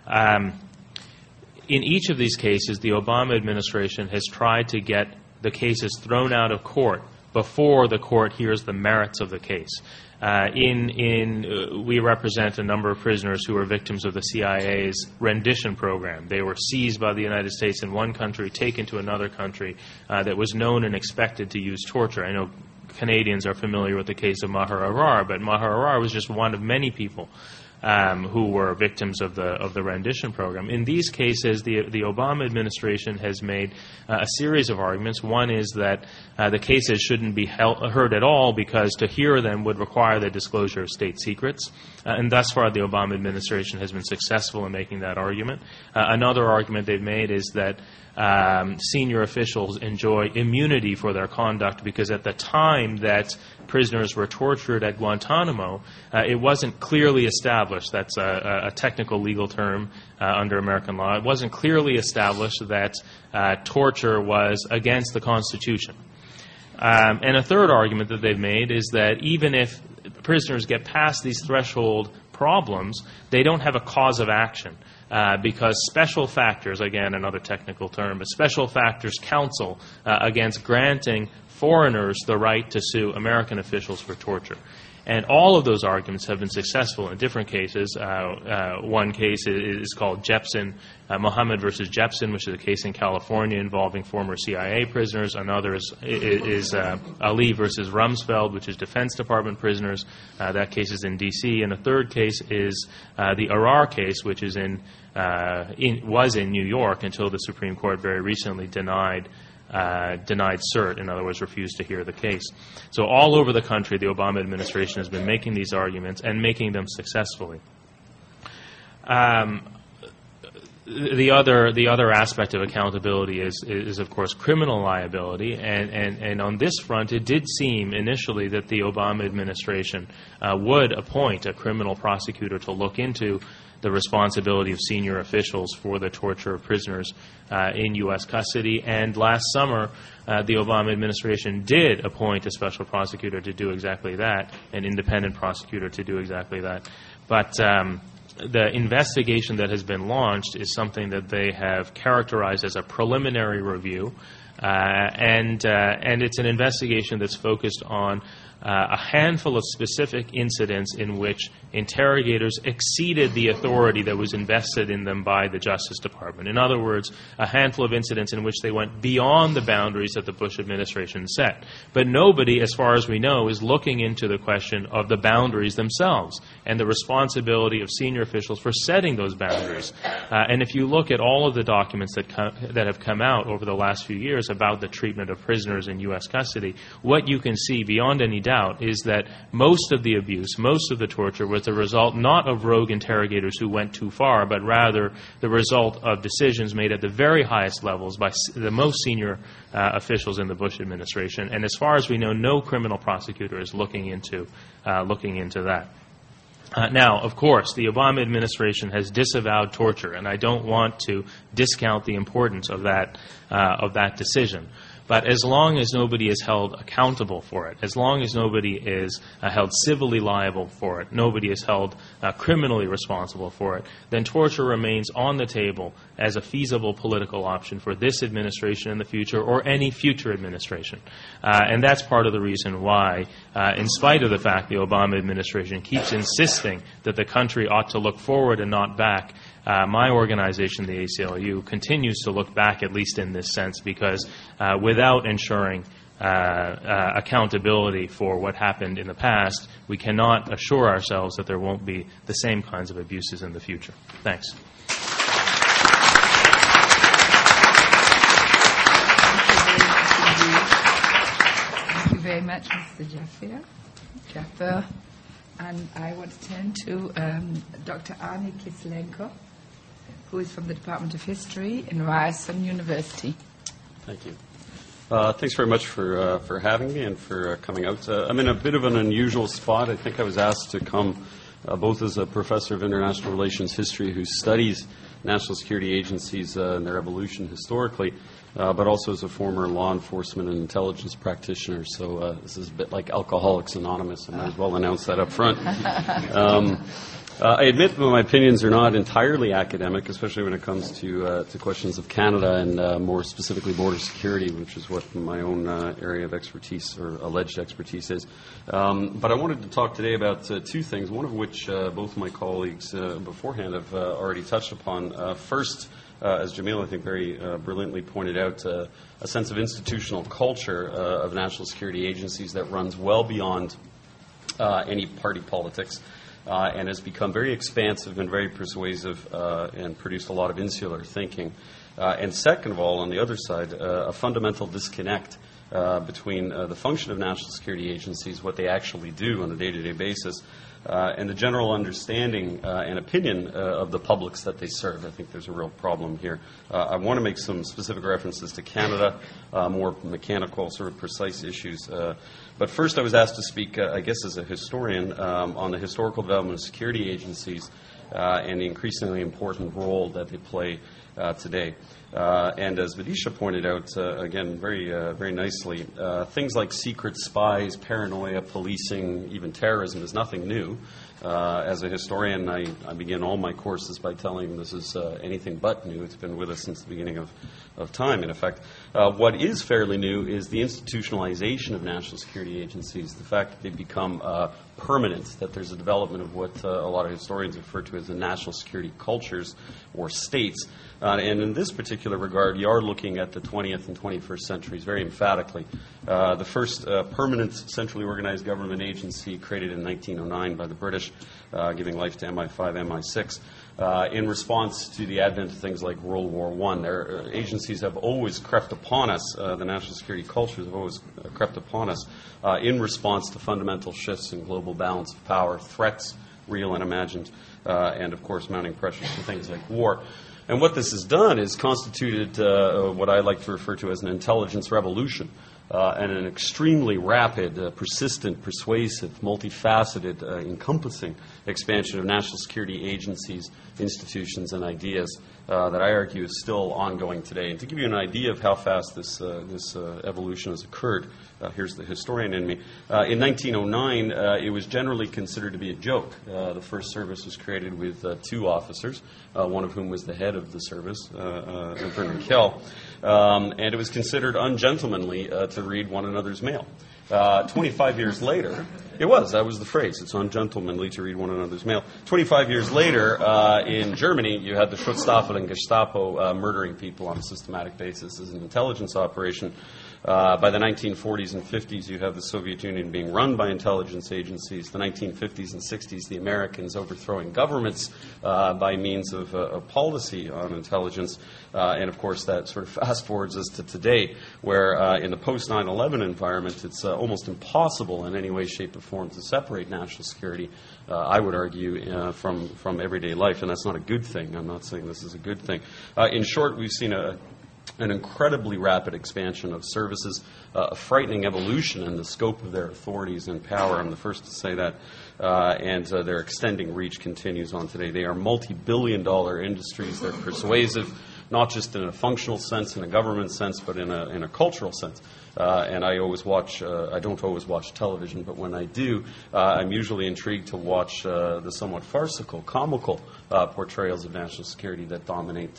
In each of these cases, the Obama administration has tried to get the cases thrown out of court before the court hears the merits of the case. We represent a number of prisoners who were victims of the CIA's rendition program. They were seized by the United States in one country, taken to another country that was known and expected to use torture. I know Canadians are familiar with the case of Maher Arar, but Maher Arar was just one of many people who were victims of the rendition program. In these cases, the Obama administration has made a series of arguments. One is that the cases shouldn't be heard at all because to hear them would require the disclosure of state secrets. And thus far, the Obama administration has been successful in making that argument. Another argument they've made is that senior officials enjoy immunity for their conduct because at the time that prisoners were tortured at Guantanamo, it wasn't clearly established, that's a technical legal term under American law, it wasn't clearly established that torture was against the Constitution. And a third argument that they've made is that even if prisoners get past these threshold problems, they don't have a cause of action. Because special factors, again, another technical term, but special factors counsel against granting foreigners the right to sue American officials for torture. And all of those arguments have been successful in different cases. One case is called Jepsen, Mohammed versus Jepsen, which is a case in California involving former CIA prisoners. Another is Ali versus Rumsfeld, which is Defense Department prisoners. That case is in D.C. And a third case is the Arar case, which is was in New York until the Supreme Court very recently denied cert, in other words, refused to hear the case. So all over the country, the Obama administration has been making these arguments and making them successfully. The other aspect of accountability is of course criminal liability, and on this front, it did seem initially that the Obama administration would appoint a criminal prosecutor to look into the responsibility of senior officials for the torture of prisoners in U.S. custody. And last summer, the Obama administration did appoint a special prosecutor to do exactly that, an independent prosecutor to do exactly that. But the investigation that has been launched is something that they have characterized as a preliminary review, and it's an investigation that's focused on a handful of specific incidents in which interrogators exceeded the authority that was invested in them by the Justice Department. In other words, a handful of incidents in which they went beyond the boundaries that the Bush administration set. But nobody, as far as we know, is looking into the question of the boundaries themselves and the responsibility of senior officials for setting those boundaries. And if you look at all of the documents that have come out over the last few years about the treatment of prisoners in U.S. custody, what you can see beyond any doubt is that most of the abuse, most of the torture was the result not of rogue interrogators who went too far, but rather the result of decisions made at the very highest levels by the most senior officials in the Bush administration. And as far as we know, no criminal prosecutor is looking into that. Now, of course, the Obama administration has disavowed torture, and I don't want to discount the importance of that decision. But as long as nobody is held accountable for it, as long as nobody is held civilly liable for it, nobody is held criminally responsible for it, then torture remains on the table as a feasible political option for this administration in the future or any future administration. And that's part of the reason why, in spite of the fact the Obama administration keeps insisting that the country ought to look forward and not back, my organization, the ACLU, continues to look back, at least in this sense, because without ensuring accountability for what happened in the past, we cannot assure ourselves that there won't be the same kinds of abuses in the future. Thanks. Thank you very much, Mr. Jaffer. And I want to turn to Dr. Arne Kislenko, who is from the Department of History in Ryerson University. Thank you. Thanks very much for having me and for coming out. I'm in a bit of an unusual spot. I think I was asked to come both as a professor of international relations history who studies national security agencies and their evolution historically, but also as a former law enforcement and intelligence practitioner. So this is a bit like Alcoholics Anonymous. I might as well announce that up front. I admit that my opinions are not entirely academic, especially when it comes to questions of Canada and more specifically border security, which is what my own area of expertise or alleged expertise is. But I wanted to talk today about two things, one of which both my colleagues beforehand have already touched upon. First, as Jamil, I think, very brilliantly pointed out, a sense of institutional culture of national security agencies that runs well beyond any party politics. And has become very expansive and very persuasive and produced a lot of insular thinking. And second of all, on the other side, a fundamental disconnect between the function of national security agencies, what they actually do on a day-to-day basis, and the general understanding and opinion of the publics that they serve. I think there's a real problem here. I want to make some specific references to Canada, more mechanical, sort of precise issues. But first I was asked to speak, I guess as a historian, on the historical development of security agencies and the increasingly important role that they play today. And as Vidisha pointed out, again, very nicely, things like secret spies, paranoia, policing, even terrorism is nothing new. As a historian, I begin all my courses by telling them this is anything but new. It's been with us since the beginning of time, in effect. What is fairly new is the institutionalization of national security agencies, the fact that they've become permanent, that there's a development of what a lot of historians refer to as the national security cultures or states. And in this particular regard, you are looking at the 20th and 21st centuries very emphatically. The first permanent centrally organized government agency created in 1909 by the British, giving life to MI5, MI6, in response to the advent of things like World War I. Their agencies have always crept upon us, the national security cultures have always crept upon us in response to fundamental shifts in global balance of power, threats, real and imagined, and of course mounting pressures for things like war. And what this has done is constituted what I like to refer to as an intelligence revolution and an extremely rapid, persistent, persuasive, multifaceted, encompassing expansion of national security agencies, institutions, and ideas that I argue is still ongoing today. And to give you an idea of how fast this evolution has occurred, here's the historian in me. In 1909, it was generally considered to be a joke. The first service was created with 2 officers, one of whom was the head of the service, Vernon Kell. And it was considered ungentlemanly to read one another's mail. 25 years later, that was the phrase. It's ungentlemanly to read one another's mail. 25 years later, in Germany, you had the Schutzstaffel and Gestapo murdering people on a systematic basis as an intelligence operation. By the 1940s and 50s, you have the Soviet Union being run by intelligence agencies. The 1950s and 60s, the Americans overthrowing governments by means of policy on intelligence. And, of course, that sort of fast forwards us to today, where in the post-9/11 environment, it's almost impossible in any way, shape, or form to separate national security, I would argue, from everyday life. And that's not a good thing. I'm not saying this is a good thing. In short, we've seen an incredibly rapid expansion of services, a frightening evolution in the scope of their authorities and power. I'm the first to say that. And their extending reach continues on today. They are multi-billion-dollar industries. They're persuasive, not just in a functional sense, in a government sense, but in a cultural sense. And I don't always watch television, but when I do, I'm usually intrigued to watch the somewhat farcical, comical portrayals of national security that dominate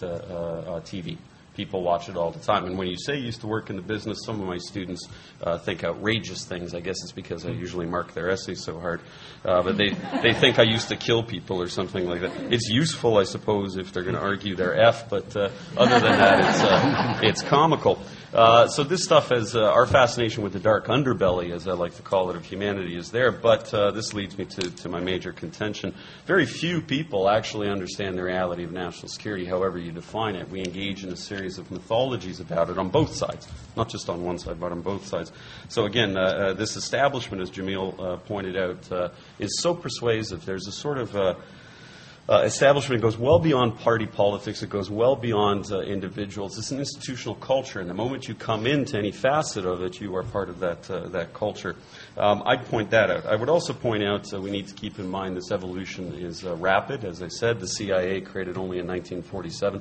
TV. People watch it all the time. And when you say you used to work in the business, some of my students think outrageous things. I guess it's because I usually mark their essays so hard. But they think I used to kill people or something like that. It's useful, I suppose, if they're going to argue their F, but other than that, it's comical. So this stuff is our fascination with the dark underbelly, as I like to call it, of humanity is there. But this leads me to my major contention. Very few people actually understand the reality of national security, however you define it. We engage in a series of mythologies about it on both sides, not just on one side, but on both sides. So again, this establishment, as Jamil pointed out, is so persuasive. There's a sort of establishment goes well beyond party politics. It goes well beyond individuals. It's an institutional culture, and the moment you come into any facet of it, you are part of that culture. I'd point that out. I would also point out we need to keep in mind this evolution is rapid. As I said, the CIA created only in 1947.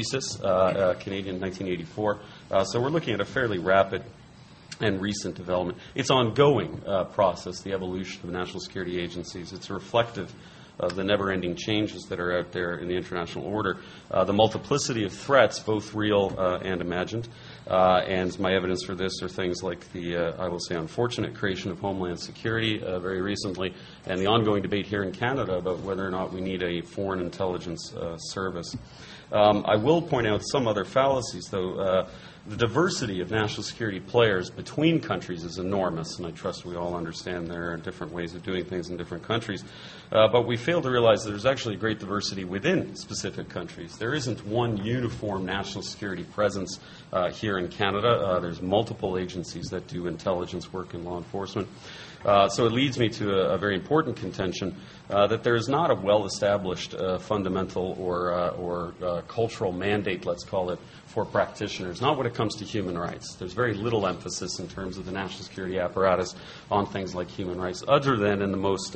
CSIS, Canadian, 1984. So we're looking at a fairly rapid and recent development. It's an ongoing process, the evolution of national security agencies. It's reflective of the never-ending changes that are out there in the international order, the multiplicity of threats, both real and imagined. And my evidence for this are things like the, I will say, unfortunate creation of Homeland Security very recently, and the ongoing debate here in Canada about whether or not we need a foreign intelligence service. I will point out some other fallacies, though. The diversity of national security players between countries is enormous, and I trust we all understand there are different ways of doing things in different countries. But we fail to realize that there's actually a great diversity within specific countries. There isn't one uniform national security presence here in Canada. There's multiple agencies that do intelligence work and law enforcement. So it leads me to a very important contention that there is not a well-established fundamental or cultural mandate, let's call it, for practitioners, not when it comes to human rights. There's very little emphasis in terms of the national security apparatus on things like human rights, other than in the most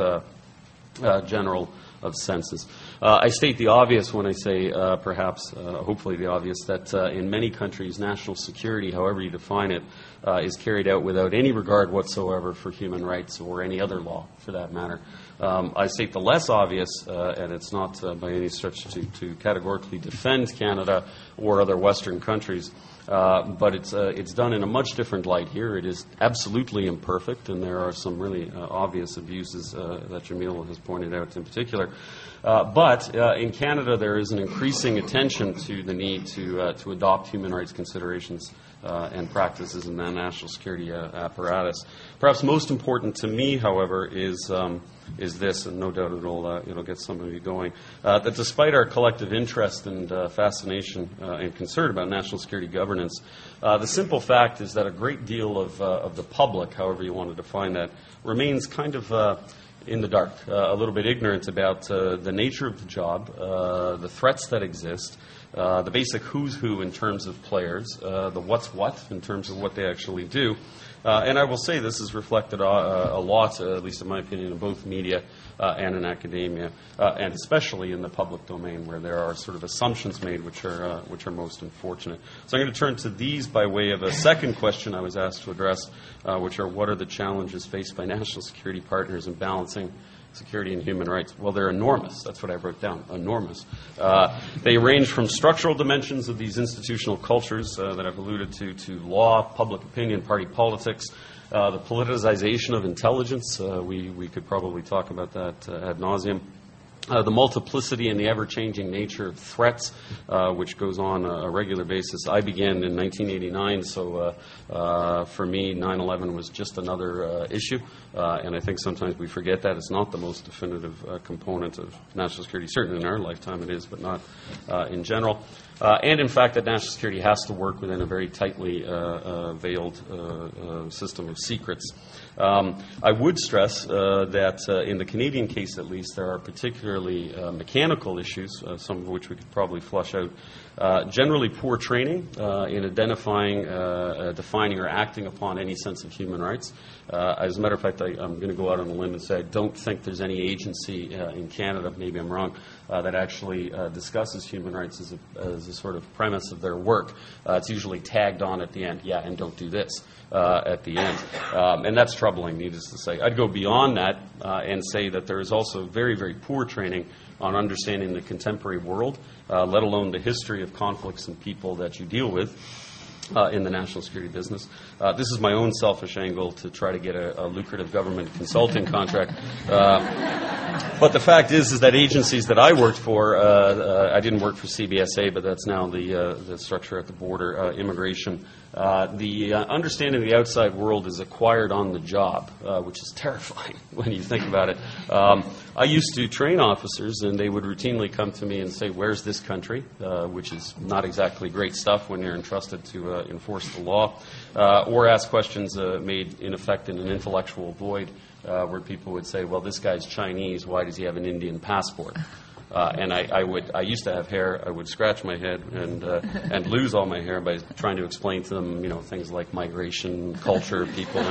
general of senses. I state the obvious when I say, hopefully the obvious, that in many countries, national security, however you define it, is carried out without any regard whatsoever for human rights or any other law, for that matter. I state the less obvious, and it's not by any stretch to categorically defend Canada or other Western countries, but it's done in a much different light here. It is absolutely imperfect, and there are some really obvious abuses that Jamil has pointed out in particular. But in Canada, there is an increasing attention to the need to adopt human rights considerations and practices in the national security apparatus. Perhaps most important to me, however, is this, and no doubt it'll get some of you going, that despite our collective interest and fascination and concern about national security governance, the simple fact is that a great deal of the public, however you want to define that, remains kind of in the dark, a little bit ignorant about the nature of the job, the threats that exist, the basic who's who in terms of players, the what's what in terms of what they actually do. And I will say this is reflected a lot, at least in my opinion, in both media and in academia, and especially in the public domain, where there are sort of assumptions made which are most unfortunate. So I'm going to turn to these by way of a second question I was asked to address, which are what are the challenges faced by national security partners in balancing security and human rights. Well, they're enormous. That's what I wrote down, enormous. They range from structural dimensions of these institutional cultures that I've alluded to law, public opinion, party politics, the politicization of intelligence. We could probably talk about that ad nauseum. The multiplicity and the ever-changing nature of threats, which goes on a regular basis. I began in 1989, so for me, 9/11 was just another issue, and I think sometimes we forget that. It's not the most definitive component of national security. Certainly in our lifetime it is, but not in general. And in fact, that national security has to work within a very tightly veiled system of secrets. I would stress that in the Canadian case, at least, there are particularly mechanical issues, some of which we could probably flush out. Generally poor training in identifying, defining, or acting upon any sense of human rights. As a matter of fact, I'm going to go out on a limb and say I don't think there's any agency in Canada, maybe I'm wrong, that actually discusses human rights as a sort of premise of their work. It's usually tagged on at the end, yeah, and don't do this at the end. And that's troubling, needless to say. I'd go beyond that and say that there is also very, very poor training on understanding the contemporary world, let alone the history of conflicts and people that you deal with in the national security business. This is my own selfish angle to try to get a lucrative government consulting contract. But the fact is that agencies that I worked for, I didn't work for CBSA, but that's now the structure at the border, immigration. The understanding of the outside world is acquired on the job, which is terrifying when you think about it. I used to train officers, and they would routinely come to me and say, where's this country? Which is not exactly great stuff when you're entrusted to enforce the law, or ask questions made, in effect, in an intellectual void, where people would say, well, this guy's Chinese, why does he have an Indian passport? And I used to have hair. I would scratch my head and lose all my hair by trying to explain to them, things like migration, culture, people.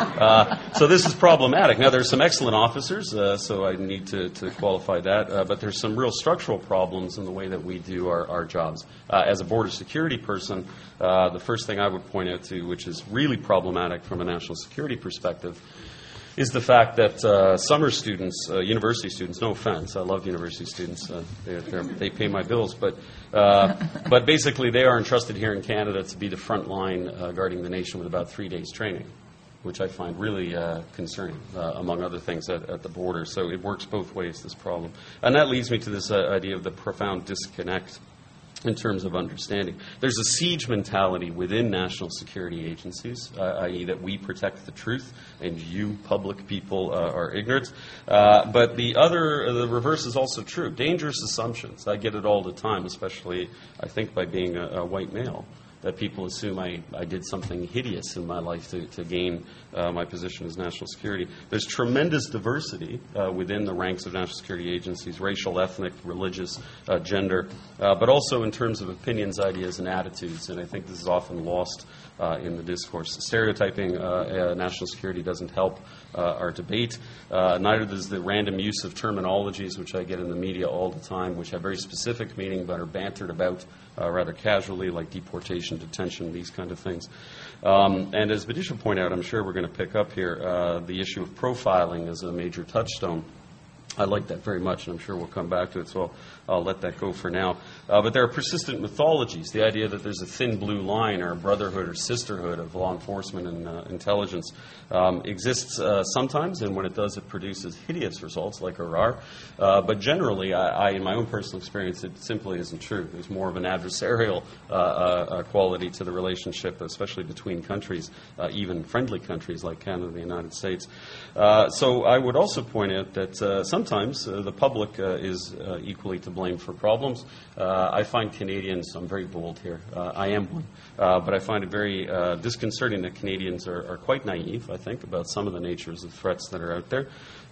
So this is problematic. Now, there's some excellent officers, so I need to qualify that. But there's some real structural problems in the way that we do our jobs. As a border security person, the first thing I would point out to, which is really problematic from a national security perspective, is the fact that summer students, university students, no offense, I love university students, they pay my bills, but basically they are entrusted here in Canada to be the front line guarding the nation with about 3 days training, which I find really concerning, among other things, at the border. So it works both ways, this problem. And that leads me to this idea of the profound disconnect in terms of understanding. There's a siege mentality within national security agencies, i.e. that we protect the truth and you, public people, are ignorant. But the reverse is also true. Dangerous assumptions. I get it all the time, especially, I think, by being a white male, that people assume I did something hideous in my life to gain my position as national security. There's tremendous diversity within the ranks of national security agencies, racial, ethnic, religious, gender, but also in terms of opinions, ideas, and attitudes. And I think this is often lost in the discourse. Stereotyping national security doesn't help our debate. Neither does the random use of terminologies, which I get in the media all the time, which have very specific meaning but are bantered about rather casually, like deportation, detention, these kind of things. And as Vidisha pointed out, I'm sure we're going to pick up here, the issue of profiling is a major touchstone. I like that very much, and I'm sure we'll come back to it, so I'll let that go for now. But there are persistent mythologies. The idea that there's a thin blue line or a brotherhood or sisterhood of law enforcement and intelligence exists sometimes, and when it does, it produces hideous results like Arar. But generally, in my own personal experience, it simply isn't true. There's more of an adversarial quality to the relationship, especially between countries, even friendly countries like Canada and the United States. So I would also point out that sometimes the public is equally to blame for problems. I find Canadians, I'm very bold here, I am one, but I find it very disconcerting that Canadians are quite naive, I think, about some of the natures of threats that are out there,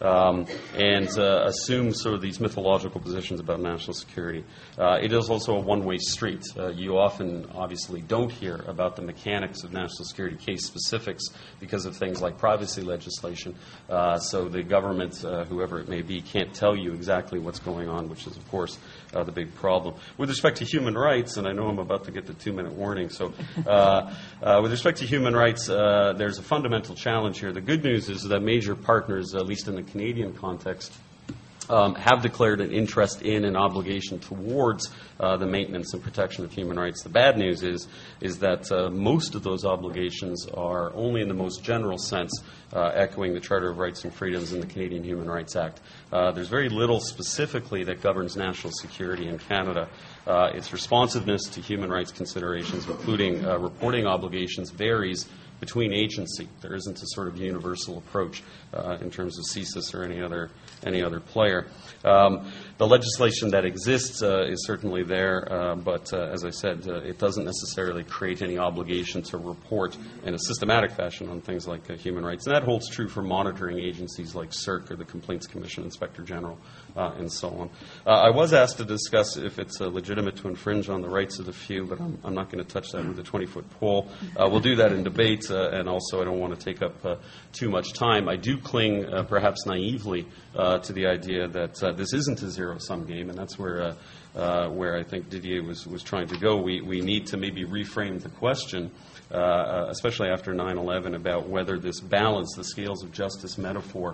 and assume sort of these mythological positions about national security. It is also a one-way street. You often, obviously, don't hear about the mechanics of national security case specifics because of things like privacy legislation. So the government, whoever it may be, can't tell you exactly what's going on, which is, of course, the big problem. With respect to human rights, and I know I'm about to get the 2-minute warning, so with respect to human rights, there's a fundamental challenge here. The good news is that major partners, at least in the Canadian context, have declared an interest in and obligation towards the maintenance and protection of human rights. The bad news is that most of those obligations are only in the most general sense echoing the Charter of Rights and Freedoms and the Canadian Human Rights Act. There's very little specifically that governs national security in Canada. Its responsiveness to human rights considerations, including reporting obligations, varies between agency. There isn't a sort of universal approach in terms of CSIS or any other player. The legislation that exists is certainly there, but as I said, it doesn't necessarily create any obligation to report in a systematic fashion on things like human rights. And that holds true for monitoring agencies like CERC or the Complaints Commission, Inspector General, and so on. I was asked to discuss if it's legitimate to infringe on the rights of the few, but I'm not going to touch that with a 20-foot pole. We'll do that in debate, and also I don't want to take up too much time. I do cling, perhaps naively, to the idea that this isn't a zero-sum game, and that's where I think Didier was trying to go. We need to maybe reframe the question, especially after 9/11, about whether this balance, the scales of justice metaphor,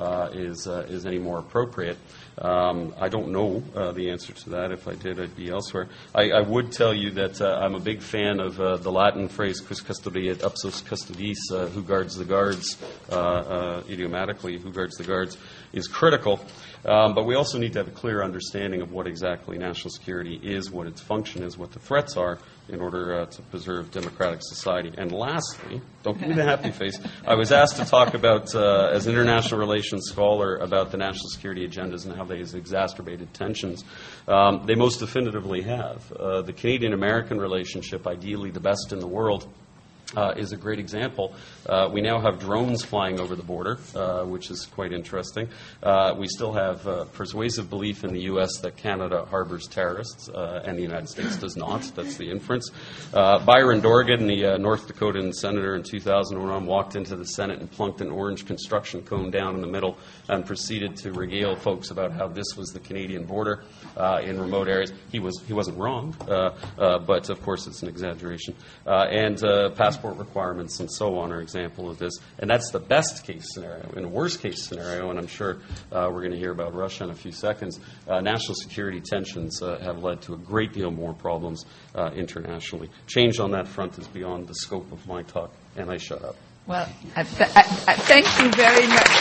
is any more appropriate. I don't know the answer to that. If I did, I'd be elsewhere. I would tell you that I'm a big fan of the Latin phrase "quis custodiet ipsos custodis," who guards the guards, idiomatically, who guards the guards, is critical. But we also need to have a clear understanding of what exactly national security is, what its function is, what the threats are, in order to preserve democratic society. And lastly, don't give me the happy face, I was asked to talk about, as an international relations scholar, about the national security agendas and how they have exacerbated tensions. They most definitively have. The Canadian-American relationship, ideally the best in the world, is a great example. We now have drones flying over the border, which is quite interesting. We still have persuasive belief in the U.S. that Canada harbors terrorists, and the United States does not. That's the inference. Byron Dorgan, the North Dakotan senator in 2001, walked into the Senate and plunked an orange construction cone down in the middle and proceeded to regale folks about how this was the Canadian border in remote areas. He wasn't wrong, but of course it's an exaggeration. And passport requirements and so on are an example of this. And that's the best case scenario. In a worst case scenario, and I'm sure we're going to hear about Russia in a few seconds, national security tensions have led to a great deal more problems internationally. Change on that front is beyond the scope of my talk, and I shut up. Well, thank you very much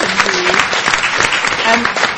indeed.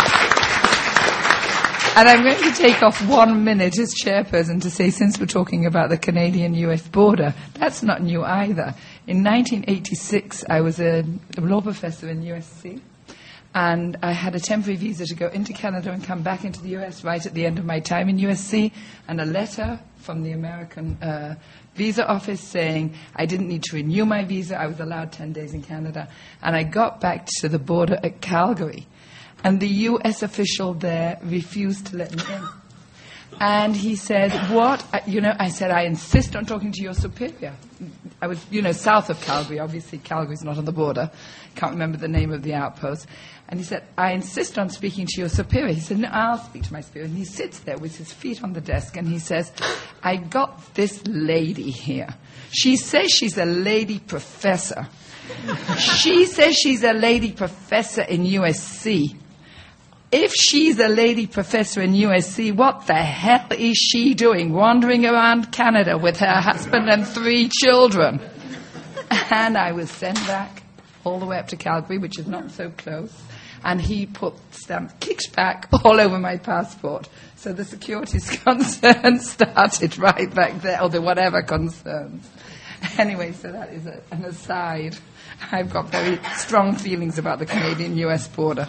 And I'm going to take off 1 minute as chairperson to say, since we're talking about the Canadian-US border, that's not new either. In 1986, I was a law professor in USC, and I had a temporary visa to go into Canada and come back into the US right at the end of my time in USC, and a letter from the American visa office saying I didn't need to renew my visa. I was allowed 10 days in Canada. And I got back to the border at Calgary. And the U.S. official there refused to let me in. And he said, what? I said, I insist on talking to your superior. I was, south of Calgary. Obviously, Calgary's not on the border. Can't remember the name of the outpost. And he said, I insist on speaking to your superior. He said, no, I'll speak to my superior. And he sits there with his feet on the desk, and he says, I got this lady here. She says she's a lady professor. She says she's a lady professor in USC. If she's a lady professor in USC, what the hell is she doing wandering around Canada with her husband and 3 children? And I was sent back all the way up to Calgary, which is not so close, and he put stamp kickback all over my passport. So the securities concerns started right back there, or the whatever concerns. Anyway, so that is an aside. I've got very strong feelings about the Canadian-US border.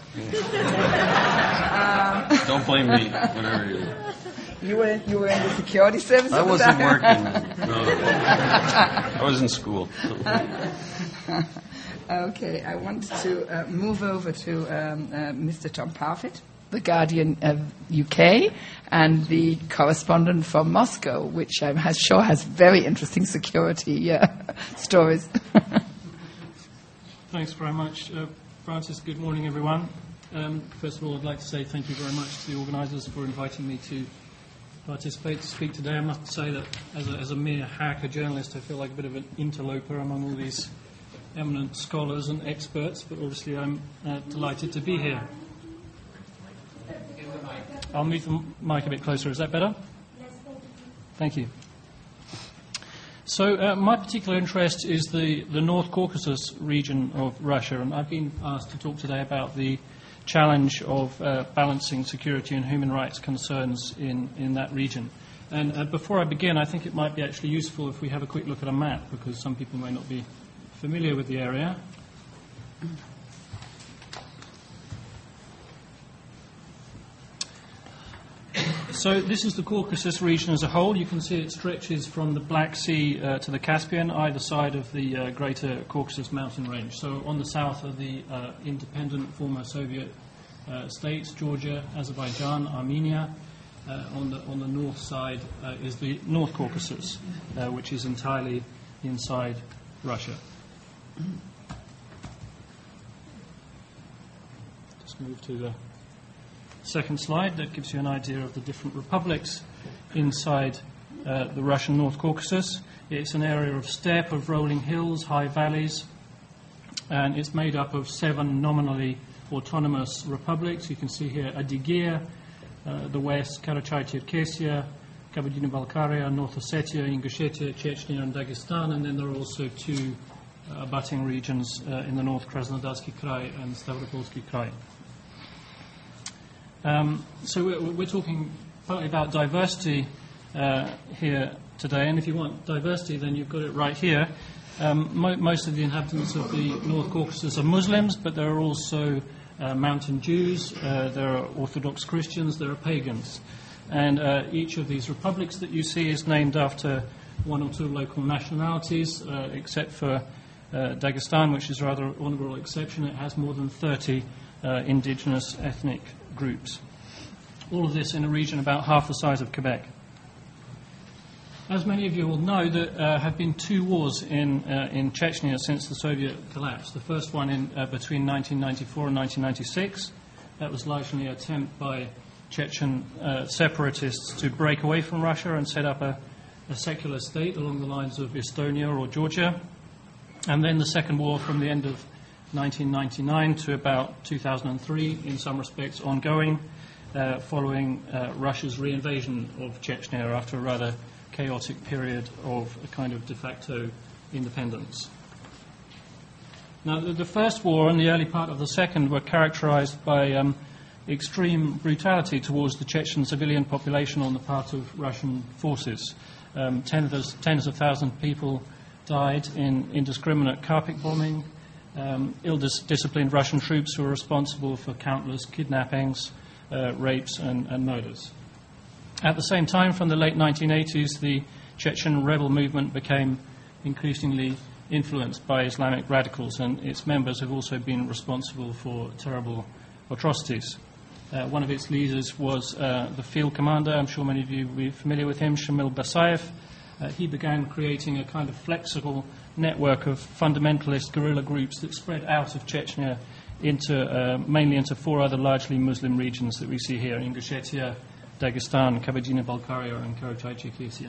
Don't blame me, whatever you do. You were in the security service? I wasn't working. No. I was in school. Okay, I want to move over to Mr. Tom Parfitt, the Guardian of UK, and the correspondent from Moscow, which I'm sure has very interesting security stories. Thanks very much, Francis. Good morning, everyone. First of all, I'd like to say thank you very much to the organisers for inviting me to participate to speak today. I must say that as a mere hacker journalist, I feel like a bit of an interloper among all these eminent scholars and experts, but obviously I'm delighted to be here. I'll move the mic a bit closer. Is that better? Thank you. So my particular interest is the North Caucasus region of Russia, and I've been asked to talk today about the challenge of balancing security and human rights concerns in that region. And before I begin, I think it might be actually useful if we have a quick look at a map, because some people may not be familiar with the area. So this is the Caucasus region as a whole. You can see it stretches from the Black Sea to the Caspian, either side of the Greater Caucasus mountain range. So on the south are the independent former Soviet states, Georgia, Azerbaijan, Armenia. On the north side is the North Caucasus, which is entirely inside Russia. Just move to the second slide. That gives you an idea of the different republics inside the Russian North Caucasus. It's an area of steppe, of rolling hills, high valleys, and it's made up of 7 nominally autonomous republics. You can see here Adygea, the west, Karachay-Cherkessia, Kabardino-Balkaria, North Ossetia, Ingushetia, Chechnya, and Dagestan, and then there are also 2 abutting regions in the north, Krasnodarsky Krai and Stavropolsky Krai. So we're talking partly about diversity here today, and if you want diversity, then you've got it right here. Most of the inhabitants of the North Caucasus are Muslims, but there are also mountain Jews, there are Orthodox Christians, there are pagans. And each of these republics that you see is named after 1 or 2 local nationalities, except for Dagestan, which is a rather honourable exception. It has more than 30 indigenous ethnic groups. All of this in a region about half the size of Quebec. As many of you will know, there have been 2 wars in Chechnya since the Soviet collapse. The first one between 1994 and 1996. That was largely an attempt by Chechen separatists to break away from Russia and set up a secular state along the lines of Estonia or Georgia. And then the second war from the end of 1999 to about 2003, in some respects ongoing, following Russia's reinvasion of Chechnya after a rather chaotic period of a kind of de facto independence. Now, the first war and the early part of the second were characterized by extreme brutality towards the Chechen civilian population on the part of Russian forces. Tens of thousands of people died in indiscriminate carpet bombing. Ill-disciplined Russian troops were responsible for countless kidnappings, rapes and murders. At the same time, from the late 1980s, the Chechen rebel movement became increasingly influenced by Islamic radicals, and its members have also been responsible for terrible atrocities. One of its leaders was the field commander. I'm sure many of you will be familiar with him, Shamil Basayev. He began creating a kind of flexible network of fundamentalist guerrilla groups that spread out of Chechnya mainly into 4 other largely Muslim regions that we see here: Ingushetia, Dagestan, Kabardino-Balkaria, and Karachay-Cherkessia.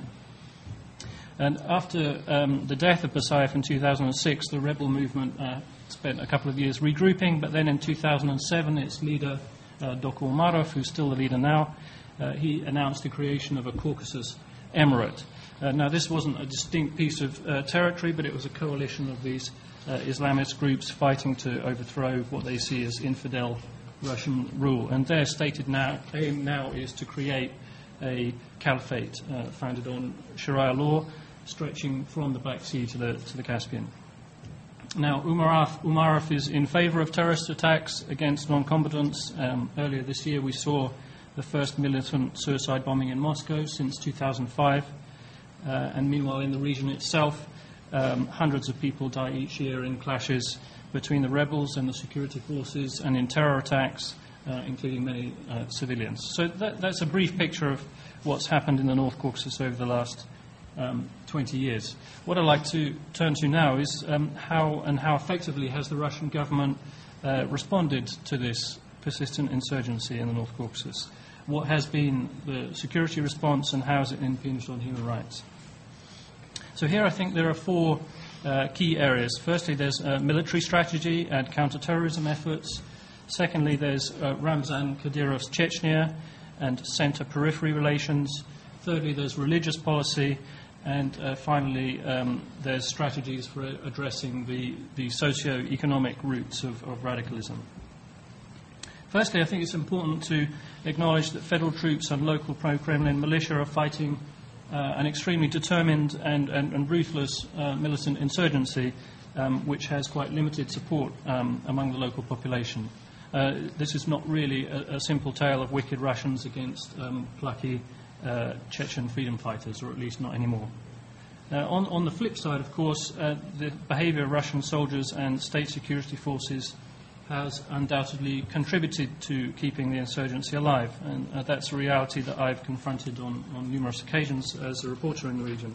And after the death of Basayev in 2006, the rebel movement spent a couple of years regrouping, but then in 2007, its leader, Doko Umarov, who's still the leader now, he announced the creation of a Caucasus Emirate. Now, this wasn't a distinct piece of territory, but it was a coalition of these Islamist groups fighting to overthrow what they see as infidel Russian rule. And their stated aim now is to create a caliphate founded on Sharia law, stretching from the Black Sea to the Caspian. Now, Umarov is in favor of terrorist attacks against non-combatants. Earlier this year, we saw the first militant suicide bombing in Moscow since 2005. And meanwhile, in the region itself, hundreds of people die each year in clashes between the rebels and the security forces, and in terror attacks, including many civilians. So that's a brief picture of what's happened in the North Caucasus over the last 20 years. What I'd like to turn to now is how effectively has the Russian government responded to this persistent insurgency in the North Caucasus. what has been the security response and how has it impinged on human rights. So here I think there are four key areas. Firstly, there's military strategy and counter-terrorism efforts. Secondly, there's Ramzan Kadyrov's Chechnya and center-periphery relations. Thirdly, there's religious policy. And finally, there's strategies for addressing the socio-economic roots of radicalism. Firstly, I think it's important to acknowledge that federal troops and local pro-Kremlin militia are fighting an extremely determined and ruthless militant insurgency, which has quite limited support among the local population. This is not really a simple tale of wicked Russians against plucky Chechen freedom fighters, or at least not anymore. On the flip side, of course, the behavior of Russian soldiers and state security forces has undoubtedly contributed to keeping the insurgency alive, and that's a reality that I've confronted on numerous occasions as a reporter in the region.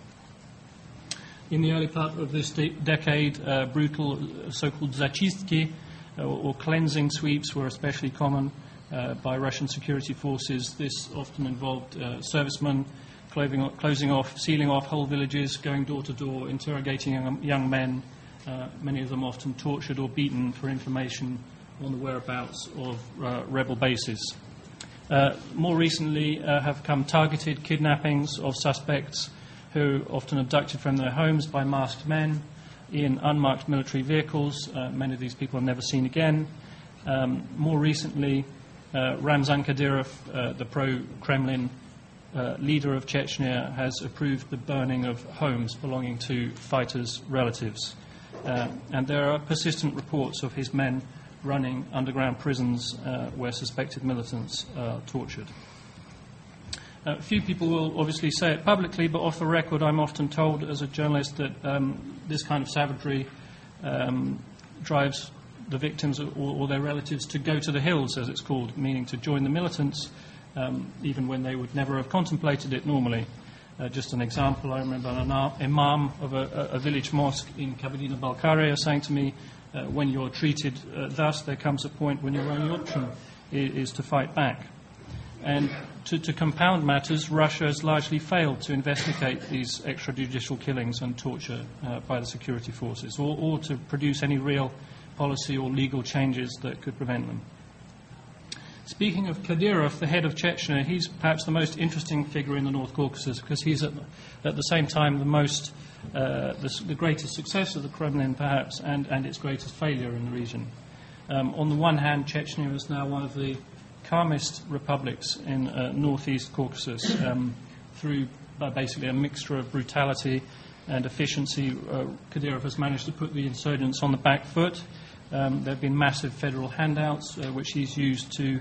In the early part of this decade, brutal so-called zachistki, or cleansing sweeps, were especially common by Russian security forces. This often involved servicemen closing off, sealing off whole villages, going door to door, interrogating young men, many of them often tortured or beaten for information on the whereabouts of rebel bases. More recently have come targeted kidnappings of suspects who are often abducted from their homes by masked men in unmarked military vehicles. Many of these people are never seen again. More recently, Ramzan Kadyrov, the pro-Kremlin leader of Chechnya, has approved the burning of homes belonging to fighters' relatives. And there are persistent reports of his men running underground prisons where suspected militants are tortured. Few people will obviously say it publicly, but off the record I'm often told as a journalist that this kind of savagery drives the victims or their relatives to go to the hills, as it's called, meaning to join the militants, even when they would never have contemplated it normally. Just an example, I remember an imam of a village mosque in Kabardino-Balkaria saying to me, when you're treated thus, there comes a point when your only option is to fight back. And to compound matters, Russia has largely failed to investigate these extrajudicial killings and torture by the security forces, or to produce any real policy or legal changes that could prevent them. Speaking of Kadyrov, the head of Chechnya, he's perhaps the most interesting figure in the North Caucasus because he's at the same time the greatest success of the Kremlin, perhaps, and its greatest failure in the region. On the one hand, Chechnya is now one of the calmest republics in northeast Caucasus through basically a mixture of brutality and efficiency. Kadyrov has managed to put the insurgents on the back foot. There have been massive federal handouts, which he's used to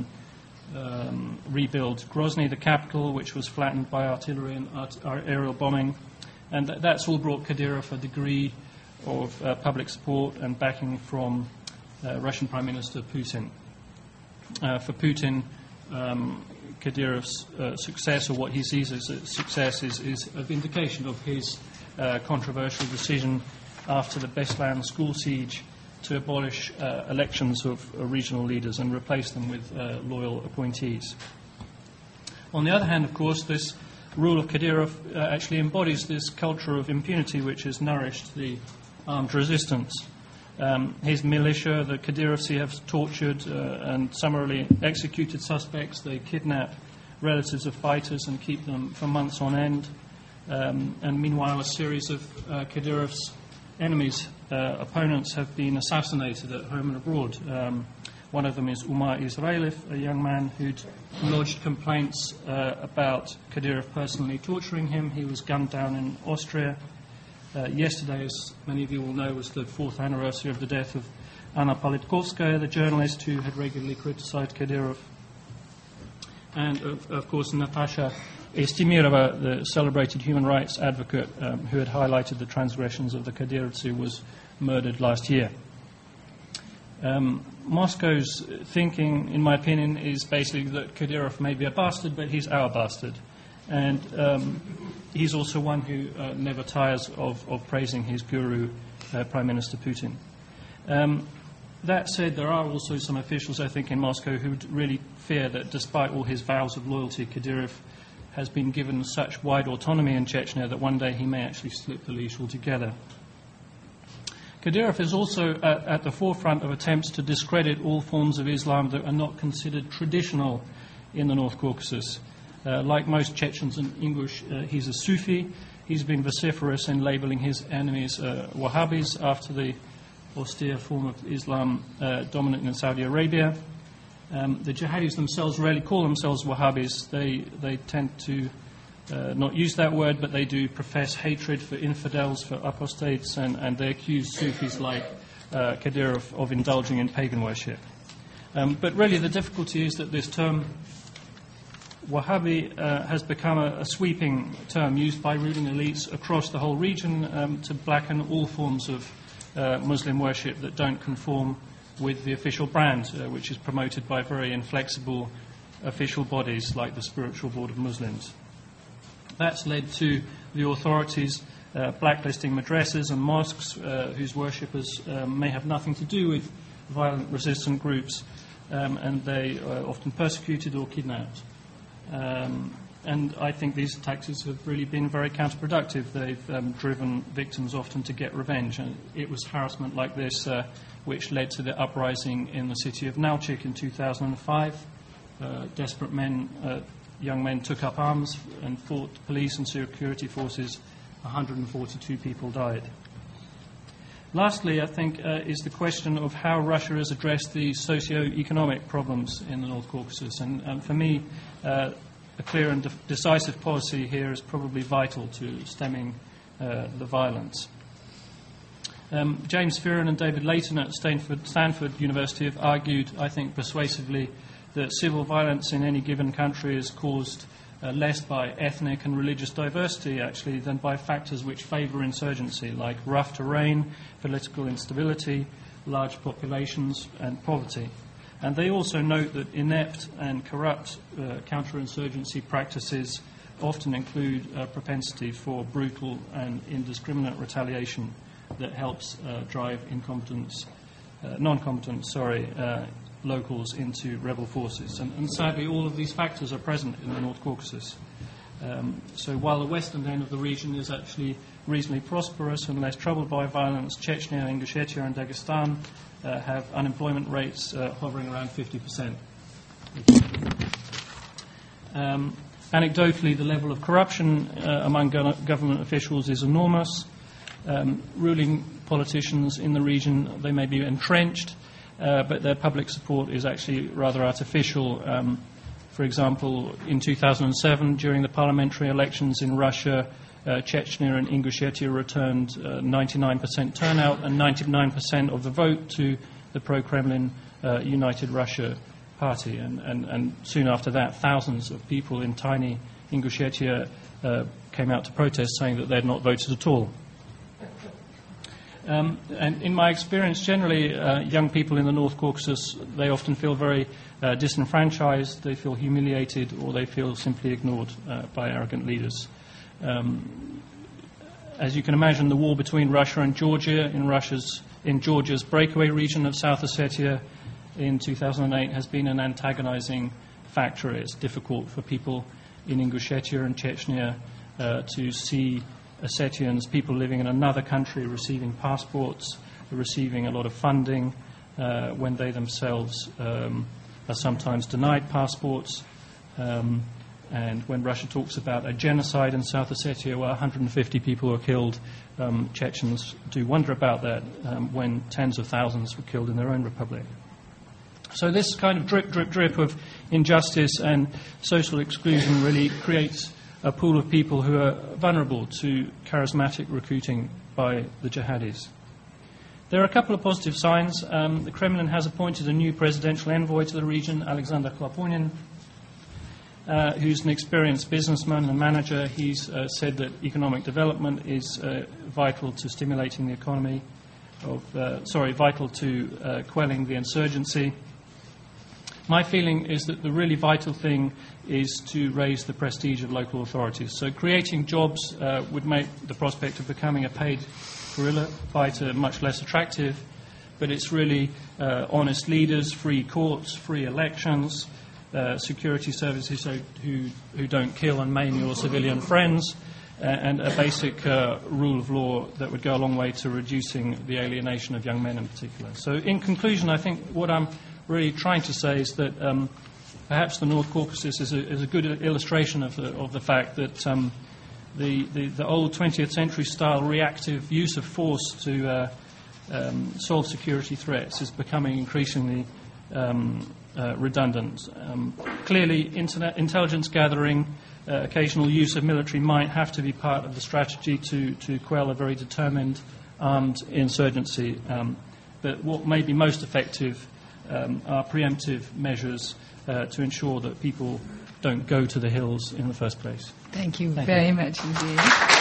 rebuild Grozny, the capital, which was flattened by artillery and aerial bombing. And that's all brought Kadyrov a degree of public support and backing from Russian Prime Minister Putin. For Putin, Kadyrov's success, or what he sees as a success, is a vindication of his controversial decision after the Beslan school siege to abolish elections of regional leaders and replace them with loyal appointees. On the other hand, of course, this rule of Kadyrov actually embodies this culture of impunity which has nourished the armed resistance. His militia, the Kadyrovsi, have tortured and summarily executed suspects. They kidnap relatives of fighters and keep them for months on end. And meanwhile, a series of Kadyrov's enemies, opponents, have been assassinated at home and abroad. One of them is Umar Israilov, a young man who'd lodged complaints about Kadyrov personally torturing him. He was gunned down in Austria. Yesterday, as many of you will know, was the 4th anniversary of the death of Anna Politkovskaya, the journalist who had regularly criticized Kadyrov. And, of course, Natasha Estimirova, the celebrated human rights advocate who had highlighted the transgressions of the Kadyrovsi, was murdered last year. Moscow's thinking, in my opinion, is basically that Kadyrov may be a bastard, but he's our bastard. And he's also one who never tires of praising his guru, Prime Minister Putin. That said, there are also some officials, I think, in Moscow who really fear that despite all his vows of loyalty, Kadyrov has been given such wide autonomy in Chechnya that one day he may actually slip the leash altogether. Kadyrov is also at the forefront of attempts to discredit all forms of Islam that are not considered traditional in the North Caucasus. Like most Chechens and Ingush, he's a Sufi. He's been vociferous in labeling his enemies Wahhabis after the austere form of Islam dominant in Saudi Arabia. The jihadis themselves rarely call themselves Wahhabis. They tend to not use that word, but they do profess hatred for infidels, for apostates, and they accuse Sufis like Kadyrov of indulging in pagan worship. But really the difficulty is that this term Wahhabi has become a sweeping term used by ruling elites across the whole region to blacken all forms of Muslim worship that don't conform with the official brand, which is promoted by very inflexible official bodies like the Spiritual Board of Muslims. That's led to the authorities blacklisting madrasas and mosques whose worshippers may have nothing to do with violent resistant groups, and they are often persecuted or kidnapped. And I think these tactics have really been very counterproductive. They've driven victims often to get revenge. And it was harassment like this which led to the uprising in the city of Nalchik in 2005. Desperate men, young men, took up arms and fought police and security forces. 142 people died. Lastly, I think, is the question of how Russia has addressed the socio-economic problems in the North Caucasus. And for me, a clear and decisive policy here is probably vital to stemming the violence. James Fearon and David Layton at Stanford University have argued, I think persuasively, that civil violence in any given country is caused less by ethnic and religious diversity, actually, than by factors which favour insurgency, like rough terrain, political instability, large populations, and poverty. And they also note that inept and corrupt counterinsurgency practices often include a propensity for brutal and indiscriminate retaliation that helps drive non-competent locals into rebel forces. And sadly, all of these factors are present in the North Caucasus. So while the western end of the region is actually reasonably prosperous and less troubled by violence, Chechnya, Ingushetia and Dagestan have unemployment rates hovering around 50%. Anecdotally, the level of corruption among government officials is enormous. Ruling politicians in the region, they may be entrenched, but their public support is actually rather artificial. For example, in 2007, during the parliamentary elections in Russia, Chechnya and Ingushetia returned 99% turnout and 99% of the vote to the pro-Kremlin United Russia party. And soon after that, thousands of people in tiny Ingushetia came out to protest, saying that they had not voted at all. And in my experience, generally, young people in the North Caucasus, they often feel very disenfranchised, they feel humiliated, or they feel simply ignored by arrogant leaders. As you can imagine, the war between Russia and Georgia in Georgia's breakaway region of South Ossetia in 2008 has been an antagonizing factor. It's difficult for people in Ingushetia and Chechnya to see Ossetians, people living in another country, receiving passports, receiving a lot of funding, when they themselves are sometimes denied passports. And when Russia talks about a genocide in South Ossetia where 150 people were killed, Chechens do wonder about that when tens of thousands were killed in their own republic. So this kind of drip, drip, drip of injustice and social exclusion really creates a pool of people who are vulnerable to charismatic recruiting by the jihadis. There are a couple of positive signs. The Kremlin has appointed a new presidential envoy to the region, Alexander Khloponin, who's an experienced businessman and manager. He's said that economic development is vital to stimulating the economy, vital to quelling the insurgency. My feeling is that the really vital thing is to raise the prestige of local authorities. So creating jobs would make the prospect of becoming a paid guerrilla fighter much less attractive. but it's really honest leaders, free courts, free elections, security services who don't kill and maim your civilian friends, and a basic rule of law that would go a long way to reducing the alienation of young men in particular. So in conclusion, I think what I'm really trying to say is that perhaps the North Caucasus is a good illustration of the fact that the old 20th century style reactive use of force to solve security threats is becoming increasingly redundant. Clearly, intelligence gathering, occasional use of military might have to be part of the strategy to quell a very determined armed insurgency. But what may be most effective are preemptive measures to ensure that people don't go to the hills in the first place. Thank you very much indeed.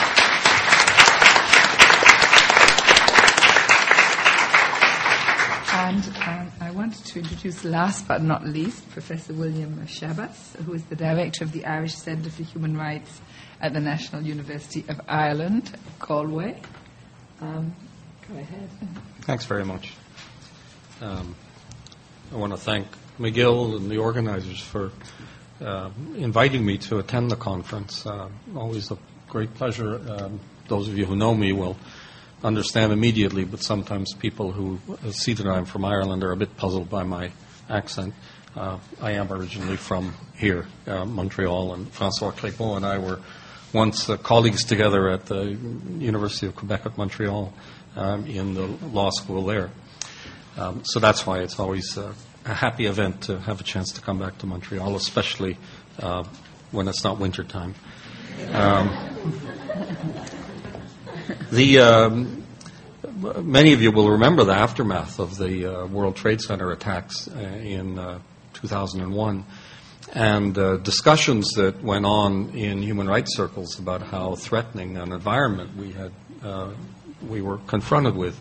And I wanted to introduce, last but not least, Professor William Shabas, who is the Director of the Irish Centre for Human Rights at the National University of Ireland, Galway. Go ahead. Thanks very much. I want to thank McGill and the organizers for inviting me to attend the conference. Always a great pleasure. Those of you who know me will understand immediately, but sometimes people who see that I'm from Ireland are a bit puzzled by my accent. I am originally from here, Montreal, and François Clépon and I were once colleagues together at the University of Quebec at Montreal in the law school there. So that's why it's always a happy event to have a chance to come back to Montreal, especially when it's not winter time. Many of you will remember the aftermath of the World Trade Center attacks in 2001, and discussions that went on in human rights circles about how threatening an environment we were confronted with.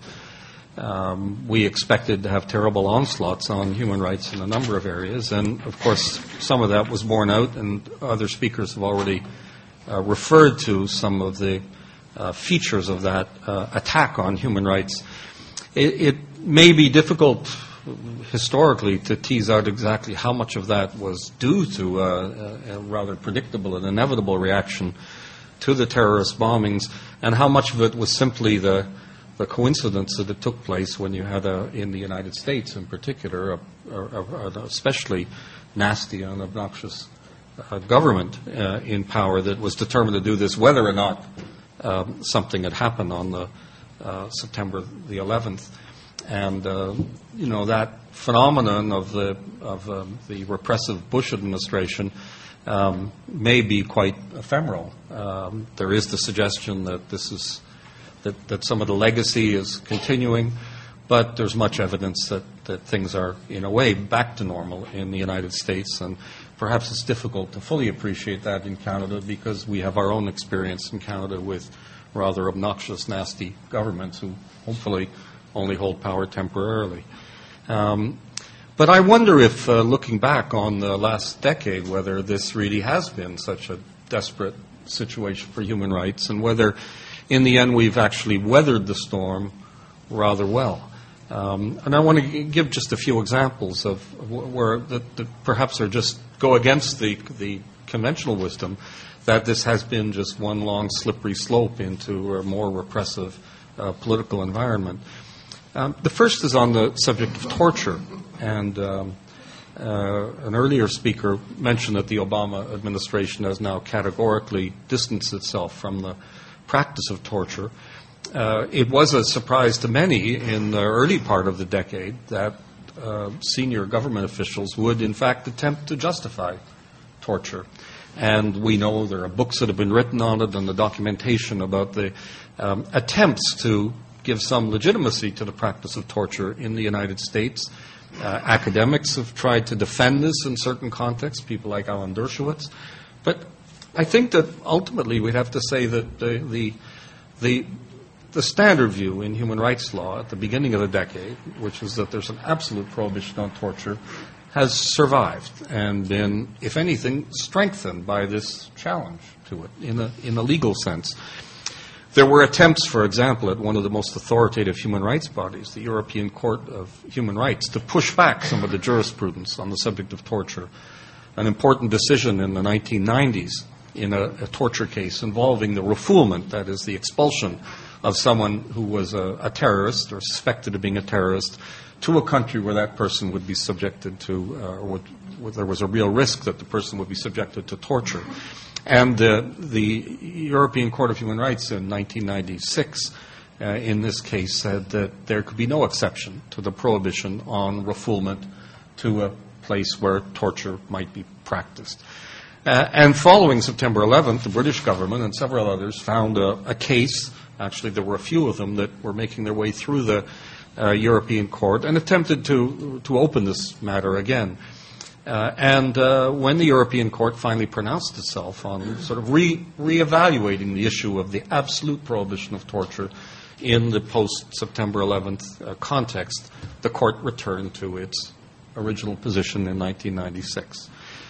We expected to have terrible onslaughts on human rights in a number of areas, and of course some of that was borne out, and other speakers have already referred to some of the features of that attack on human rights. It may be difficult historically to tease out exactly how much of that was due to a rather predictable and inevitable reaction to the terrorist bombings, and how much of it was simply the coincidence that it took place when you had, in the United States in particular, an especially nasty and obnoxious government in power that was determined to do this, whether or not something had happened on the September the 11th, and that phenomenon of the repressive Bush administration may be quite ephemeral. There is the suggestion that that some of the legacy is continuing, but there's much evidence that things are in a way back to normal in the United States, and perhaps it's difficult to fully appreciate that in Canada because we have our own experience in Canada with rather obnoxious, nasty governments who hopefully only hold power temporarily. But I wonder if, looking back on the last decade, whether this really has been such a desperate situation for human rights, and whether in the end we've actually weathered the storm rather well. And I want to give just a few examples of where that perhaps are just go against the conventional wisdom that this has been just one long slippery slope into a more repressive political environment. The first is on the subject of torture, and an earlier speaker mentioned that the Obama administration has now categorically distanced itself from the practice of torture. It was a surprise to many in the early part of the decade that senior government officials would, in fact, attempt to justify torture. And we know there are books that have been written on it and the documentation about the attempts to give some legitimacy to the practice of torture in the United States. Academics have tried to defend this in certain contexts, people like Alan Dershowitz. But I think that ultimately we'd have to say that the standard view in human rights law at the beginning of the decade, which is that there's an absolute prohibition on torture, has survived and been, if anything, strengthened by this challenge to it in a legal sense. There were attempts, for example, at one of the most authoritative human rights bodies, the European Court of Human Rights, to push back some of the jurisprudence on the subject of torture. An important decision in the 1990s in a torture case involving the refoulement, that is, the expulsion of someone who was a terrorist or suspected of being a terrorist, to a country where that person would be subjected to, where there was a real risk that the person would be subjected to torture. And the European Court of Human Rights in 1996, in this case, said that there could be no exception to the prohibition on refoulement to a place where torture might be practiced. And following September 11th, the British government and several others found a case, actually there were a few of them that were making their way through the European Court, and attempted to open this matter again. And when the European Court finally pronounced itself on sort of reevaluating the issue of the absolute prohibition of torture in the post-September 11th context, the Court returned to its original position in 1996.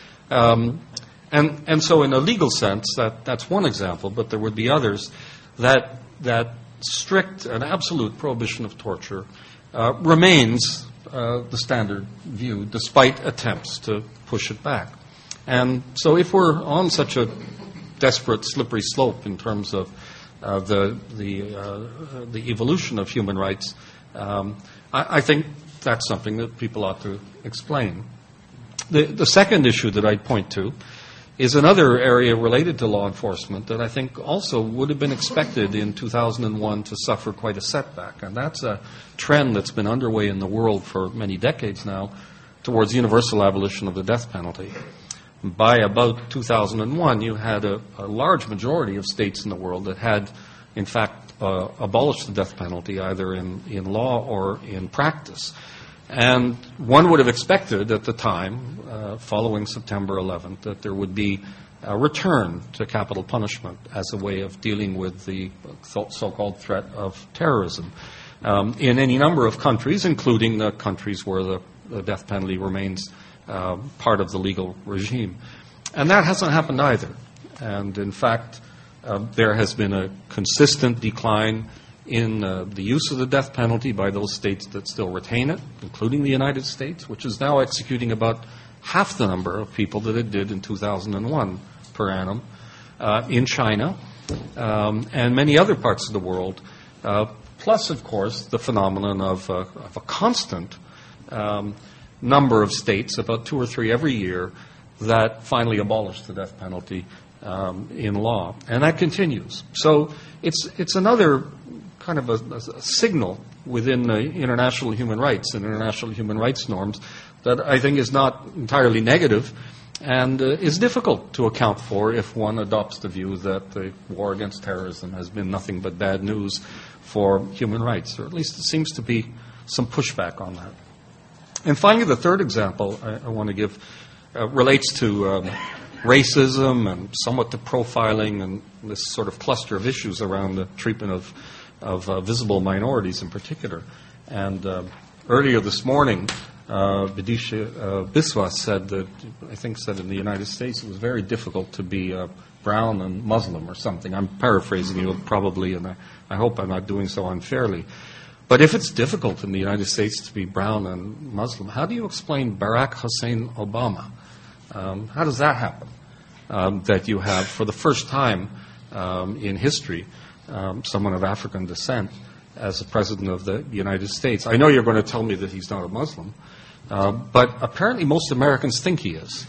And so in a legal sense, that's one example, but there would be others, that strict and absolute prohibition of torture remains the standard view, despite attempts to push it back. And so if we're on such a desperate, slippery slope in terms of the evolution of human rights, I think that's something that people ought to explain. The second issue that I'd point to is another area related to law enforcement that I think also would have been expected in 2001 to suffer quite a setback. And that's a trend that's been underway in the world for many decades now towards universal abolition of the death penalty. By about 2001, you had a large majority of states in the world that had, in fact, abolished the death penalty, either in law or in practice. And one would have expected at the time, following September 11th, that there would be a return to capital punishment as a way of dealing with the so-called threat of terrorism in any number of countries, including the countries where the death penalty remains part of the legal regime. And that hasn't happened either. And in fact, there has been a consistent decline in the use of the death penalty by those states that still retain it, including the United States, which is now executing about half the number of people that it did in 2001 per annum, in China, and many other parts of the world, plus, of course, the phenomenon of a constant number of states, about 2 or 3 every year, that finally abolished the death penalty in law. And that continues. So it's another kind of a signal within the international human rights and international human rights norms that I think is not entirely negative and is difficult to account for if one adopts the view that the war against terrorism has been nothing but bad news for human rights, or at least it seems to be some pushback on that. And finally, the third example I want to give relates to racism and somewhat to profiling and this sort of cluster of issues around the treatment of visible minorities in particular. And earlier this morning, Bidisha Biswas said in the United States it was very difficult to be brown and Muslim or something. I'm paraphrasing you probably, and I hope I'm not doing so unfairly. But if it's difficult in the United States to be brown and Muslim, how do you explain Barack Hussein Obama? How does that happen? That you have, for the first time in history, someone of African descent as the President of the United States. I know you're going to tell me that he's not a Muslim, but apparently most Americans think he is.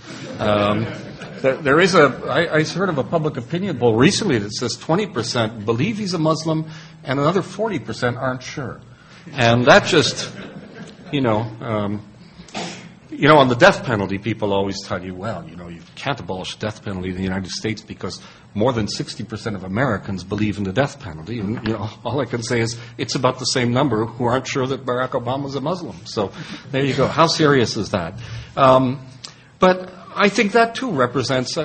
There is I heard of a public opinion poll recently that says 20% believe he's a Muslim and another 40% aren't sure. And that just, on the death penalty, people always tell you, well, you can't abolish the death penalty in the United States because more than 60% of Americans believe in the death penalty. And, all I can say is it's about the same number who aren't sure that Barack Obama is a Muslim. So there you go. How serious is that? But I think that, too, represents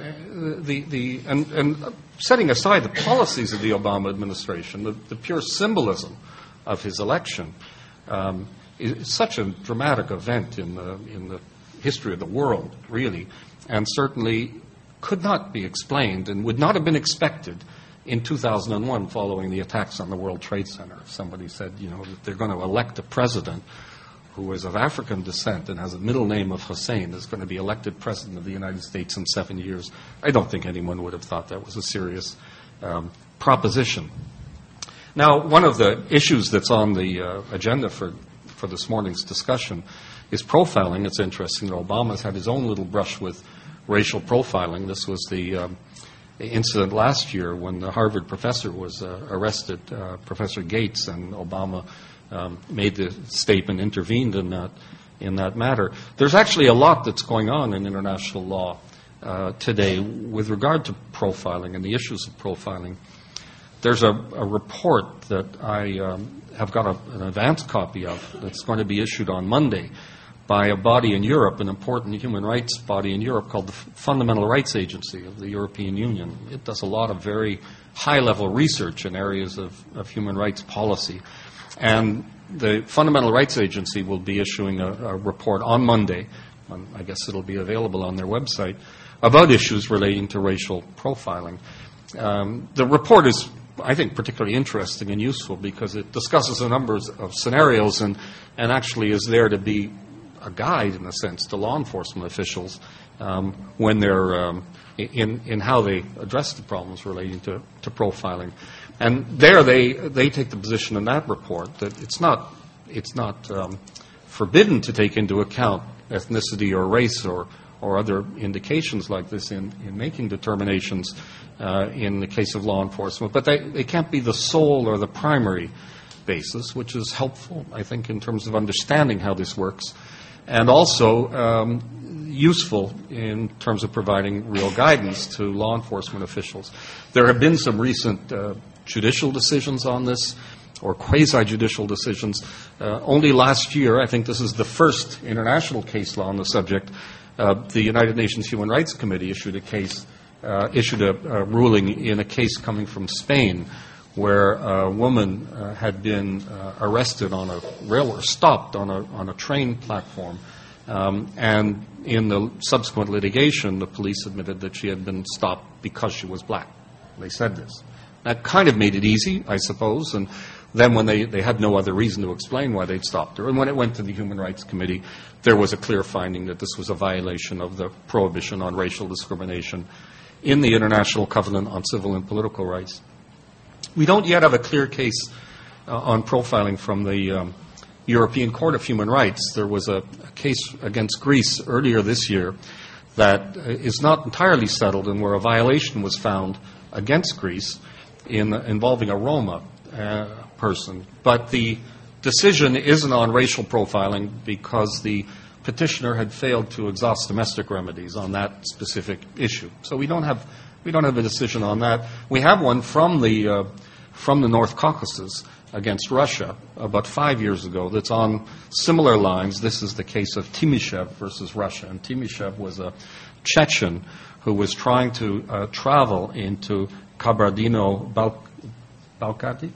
and setting aside the policies of the Obama administration, the pure symbolism of his election, is such a dramatic event in the history of the world, really, and certainly could not be explained and would not have been expected in 2001 following the attacks on the World Trade Center. Somebody said, that they're going to elect a president who is of African descent and has a middle name of Hussein is going to be elected president of the United States in 7 years. I don't think anyone would have thought that was a serious proposition. Now, one of the issues that's on the agenda for this morning's discussion is profiling. It's interesting that Obama's had his own little brush with racial profiling. This was the incident last year when the Harvard professor was arrested, Professor Gates, and Obama made the statement, intervened in that matter. There's actually a lot that's going on in international law today with regard to profiling and the issues of profiling. There's a report that I have got an advance copy of that's going to be issued on Monday by a body in Europe, an important human rights body in Europe called the Fundamental Rights Agency of the European Union. It does a lot of very high-level research in areas of human rights policy. And the Fundamental Rights Agency will be issuing a report on Monday, I guess it'll be available on their website, about issues relating to racial profiling. The report is, I think, particularly interesting and useful because it discusses a number of scenarios and actually is there to be a guide, in a sense, to law enforcement officials when they're in how they address the problems relating to profiling. And there they take the position in that report that it's not forbidden to take into account ethnicity or race or other indications like this in making determinations in the case of law enforcement, but they can't be the sole or the primary basis, which is helpful, I think, in terms of understanding how this works, and also useful in terms of providing real guidance to law enforcement officials. There have been some recent judicial decisions on this, or quasi-judicial decisions. Only last year, I think this is the first international case law on the subject, the United Nations Human Rights Committee issued a ruling in a case coming from Spain where a woman had been arrested on a railroad, stopped on a train platform, and in the subsequent litigation, the police admitted that she had been stopped because she was black. They said this. That kind of made it easy, I suppose, and then when they had no other reason to explain why they'd stopped her, and when it went to the Human Rights Committee, there was a clear finding that this was a violation of the prohibition on racial discrimination in the International Covenant on Civil and Political Rights. We don't yet have a clear case on profiling from the European Court of Human Rights. There was a case against Greece earlier this year that is not entirely settled and where a violation was found against Greece involving a Roma person. But the decision isn't on racial profiling because the petitioner had failed to exhaust domestic remedies on that specific issue. So we don't have a decision on that. We have one from the North Caucasus against Russia about 5 years ago that's on similar lines. This is the case of Timishev versus Russia. And Timishev was a Chechen who was trying to travel into Kabardino-Balkari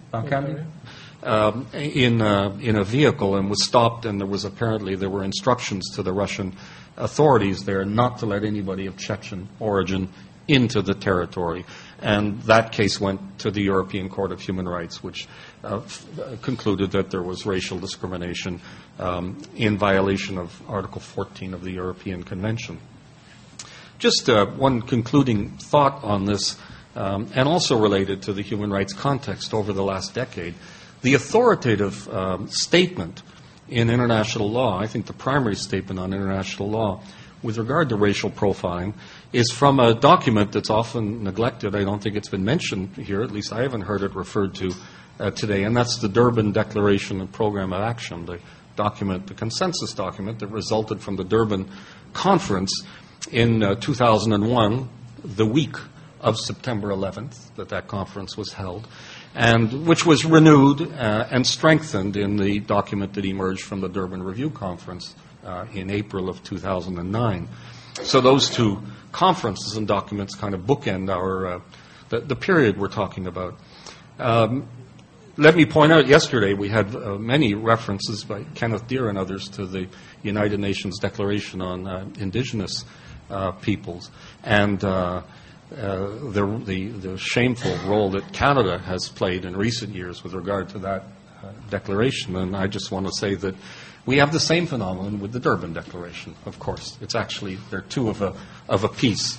in a vehicle and was stopped, and there were instructions to the Russian authorities there not to let anybody of Chechen origin into the territory. And that case went to the European Court of Human Rights, which concluded that there was racial discrimination in violation of Article 14 of the European Convention. Just one concluding thought on this, and also related to the human rights context over the last decade. The authoritative statement in international law, I think the primary statement on international law with regard to racial profiling, is from a document that's often neglected. I don't think it's been mentioned here, at least I haven't heard it referred to today, and that's the Durban Declaration and Program of Action, the consensus document that resulted from the Durban Conference in 2001, the week of September 11th, that conference was held, and which was renewed and strengthened in the document that emerged from the Durban Review Conference in April of 2009. So those two conferences and documents kind of bookend the period we're talking about. Let me point out, yesterday we had many references by Kenneth Deere and others to the United Nations Declaration on Indigenous Peoples. And the shameful role that Canada has played in recent years with regard to that declaration. And I just want to say that we have the same phenomenon with the Durban Declaration, of course. It's actually, they're two of a piece.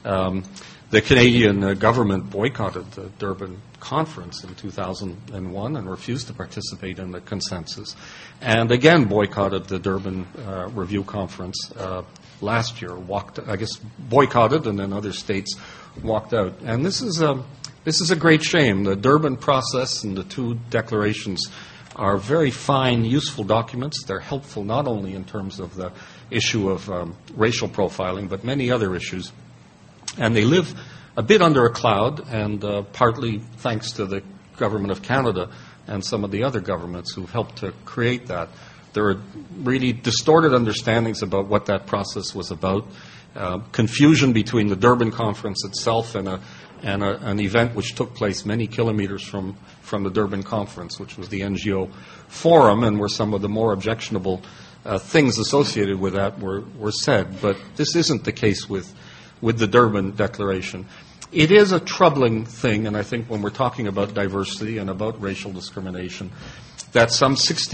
The Canadian government boycotted the Durban Conference in 2001 and refused to participate in the consensus, and again boycotted the Durban Review Conference last year. Boycotted, and then other states walked out. And this is a great shame. The Durban process and the two declarations are very fine, useful documents. They're helpful not only in terms of the issue of racial profiling, but many other issues. And they live a bit under a cloud, and partly thanks to the Government of Canada and some of the other governments who've helped to create that. There are really distorted understandings about what that process was about, confusion between the Durban Conference itself and an event which took place many kilometers from the Durban Conference, which was the NGO Forum, and where some of the more objectionable things associated with that were said. But this isn't the case with the Durban Declaration. It is a troubling thing, and I think when we're talking about diversity and about racial discrimination, that some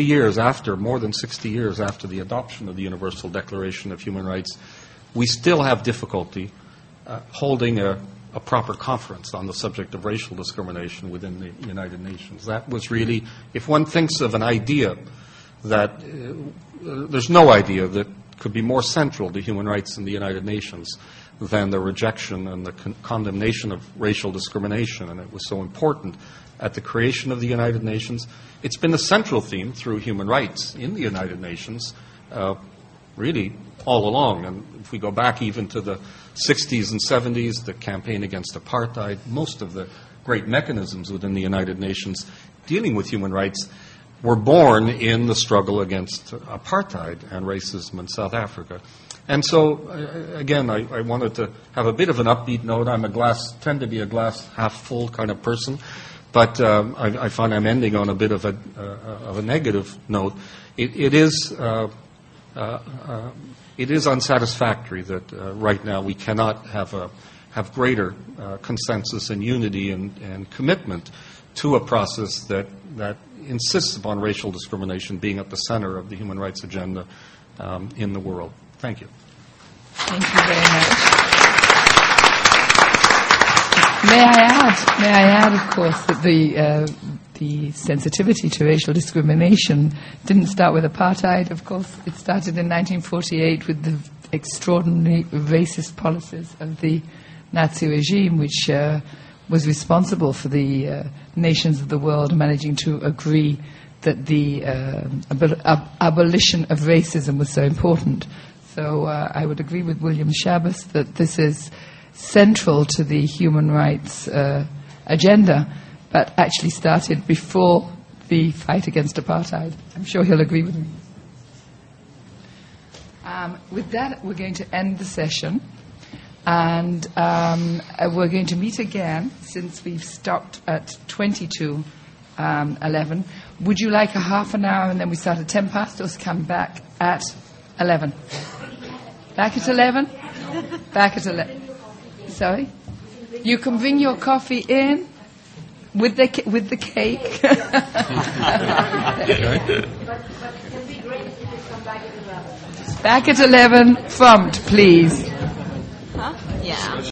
more than 60 years after the adoption of the Universal Declaration of Human Rights, we still have difficulty holding a proper conference on the subject of racial discrimination within the United Nations. That was really, if one thinks of an idea that there's no idea that could be more central to human rights in the United Nations than the rejection and the condemnation of racial discrimination, and it was so important at the creation of the United Nations. It's been a central theme through human rights in the United Nations, really all along. And if we go back even to the 60s and 70s, the campaign against apartheid, most of the great mechanisms within the United Nations dealing with human rights were born in the struggle against apartheid and racism in South Africa. And so, again, I wanted to have a bit of an upbeat note. Tend to be a glass half full kind of person, but I find I'm ending on a bit of a negative note. It is unsatisfactory that right now we cannot have greater consensus and unity and commitment to a process that insists upon racial discrimination being at the center of the human rights agenda in the world. Thank you. Thank you very much. May I add, of course, that the sensitivity to racial discrimination didn't start with apartheid. Of course, it started in 1948 with the extraordinary racist policies of the Nazi regime, which was responsible for the nations of the world managing to agree that the abolition of racism was so important. So I would agree with William Schabas that this is central to the human rights agenda, but actually started before the fight against apartheid. I'm sure he'll agree with me. With that, we're going to end the session, and we're going to meet again since we've stopped at 22:11. Would you like a half an hour and then we start at 10 past, or come back at 11? Back at 11? Back at 11. Sorry? You can bring your coffee in with the cake. But it can be great if you come back at 11. Back at 11, prompt, please. Huh? Yeah.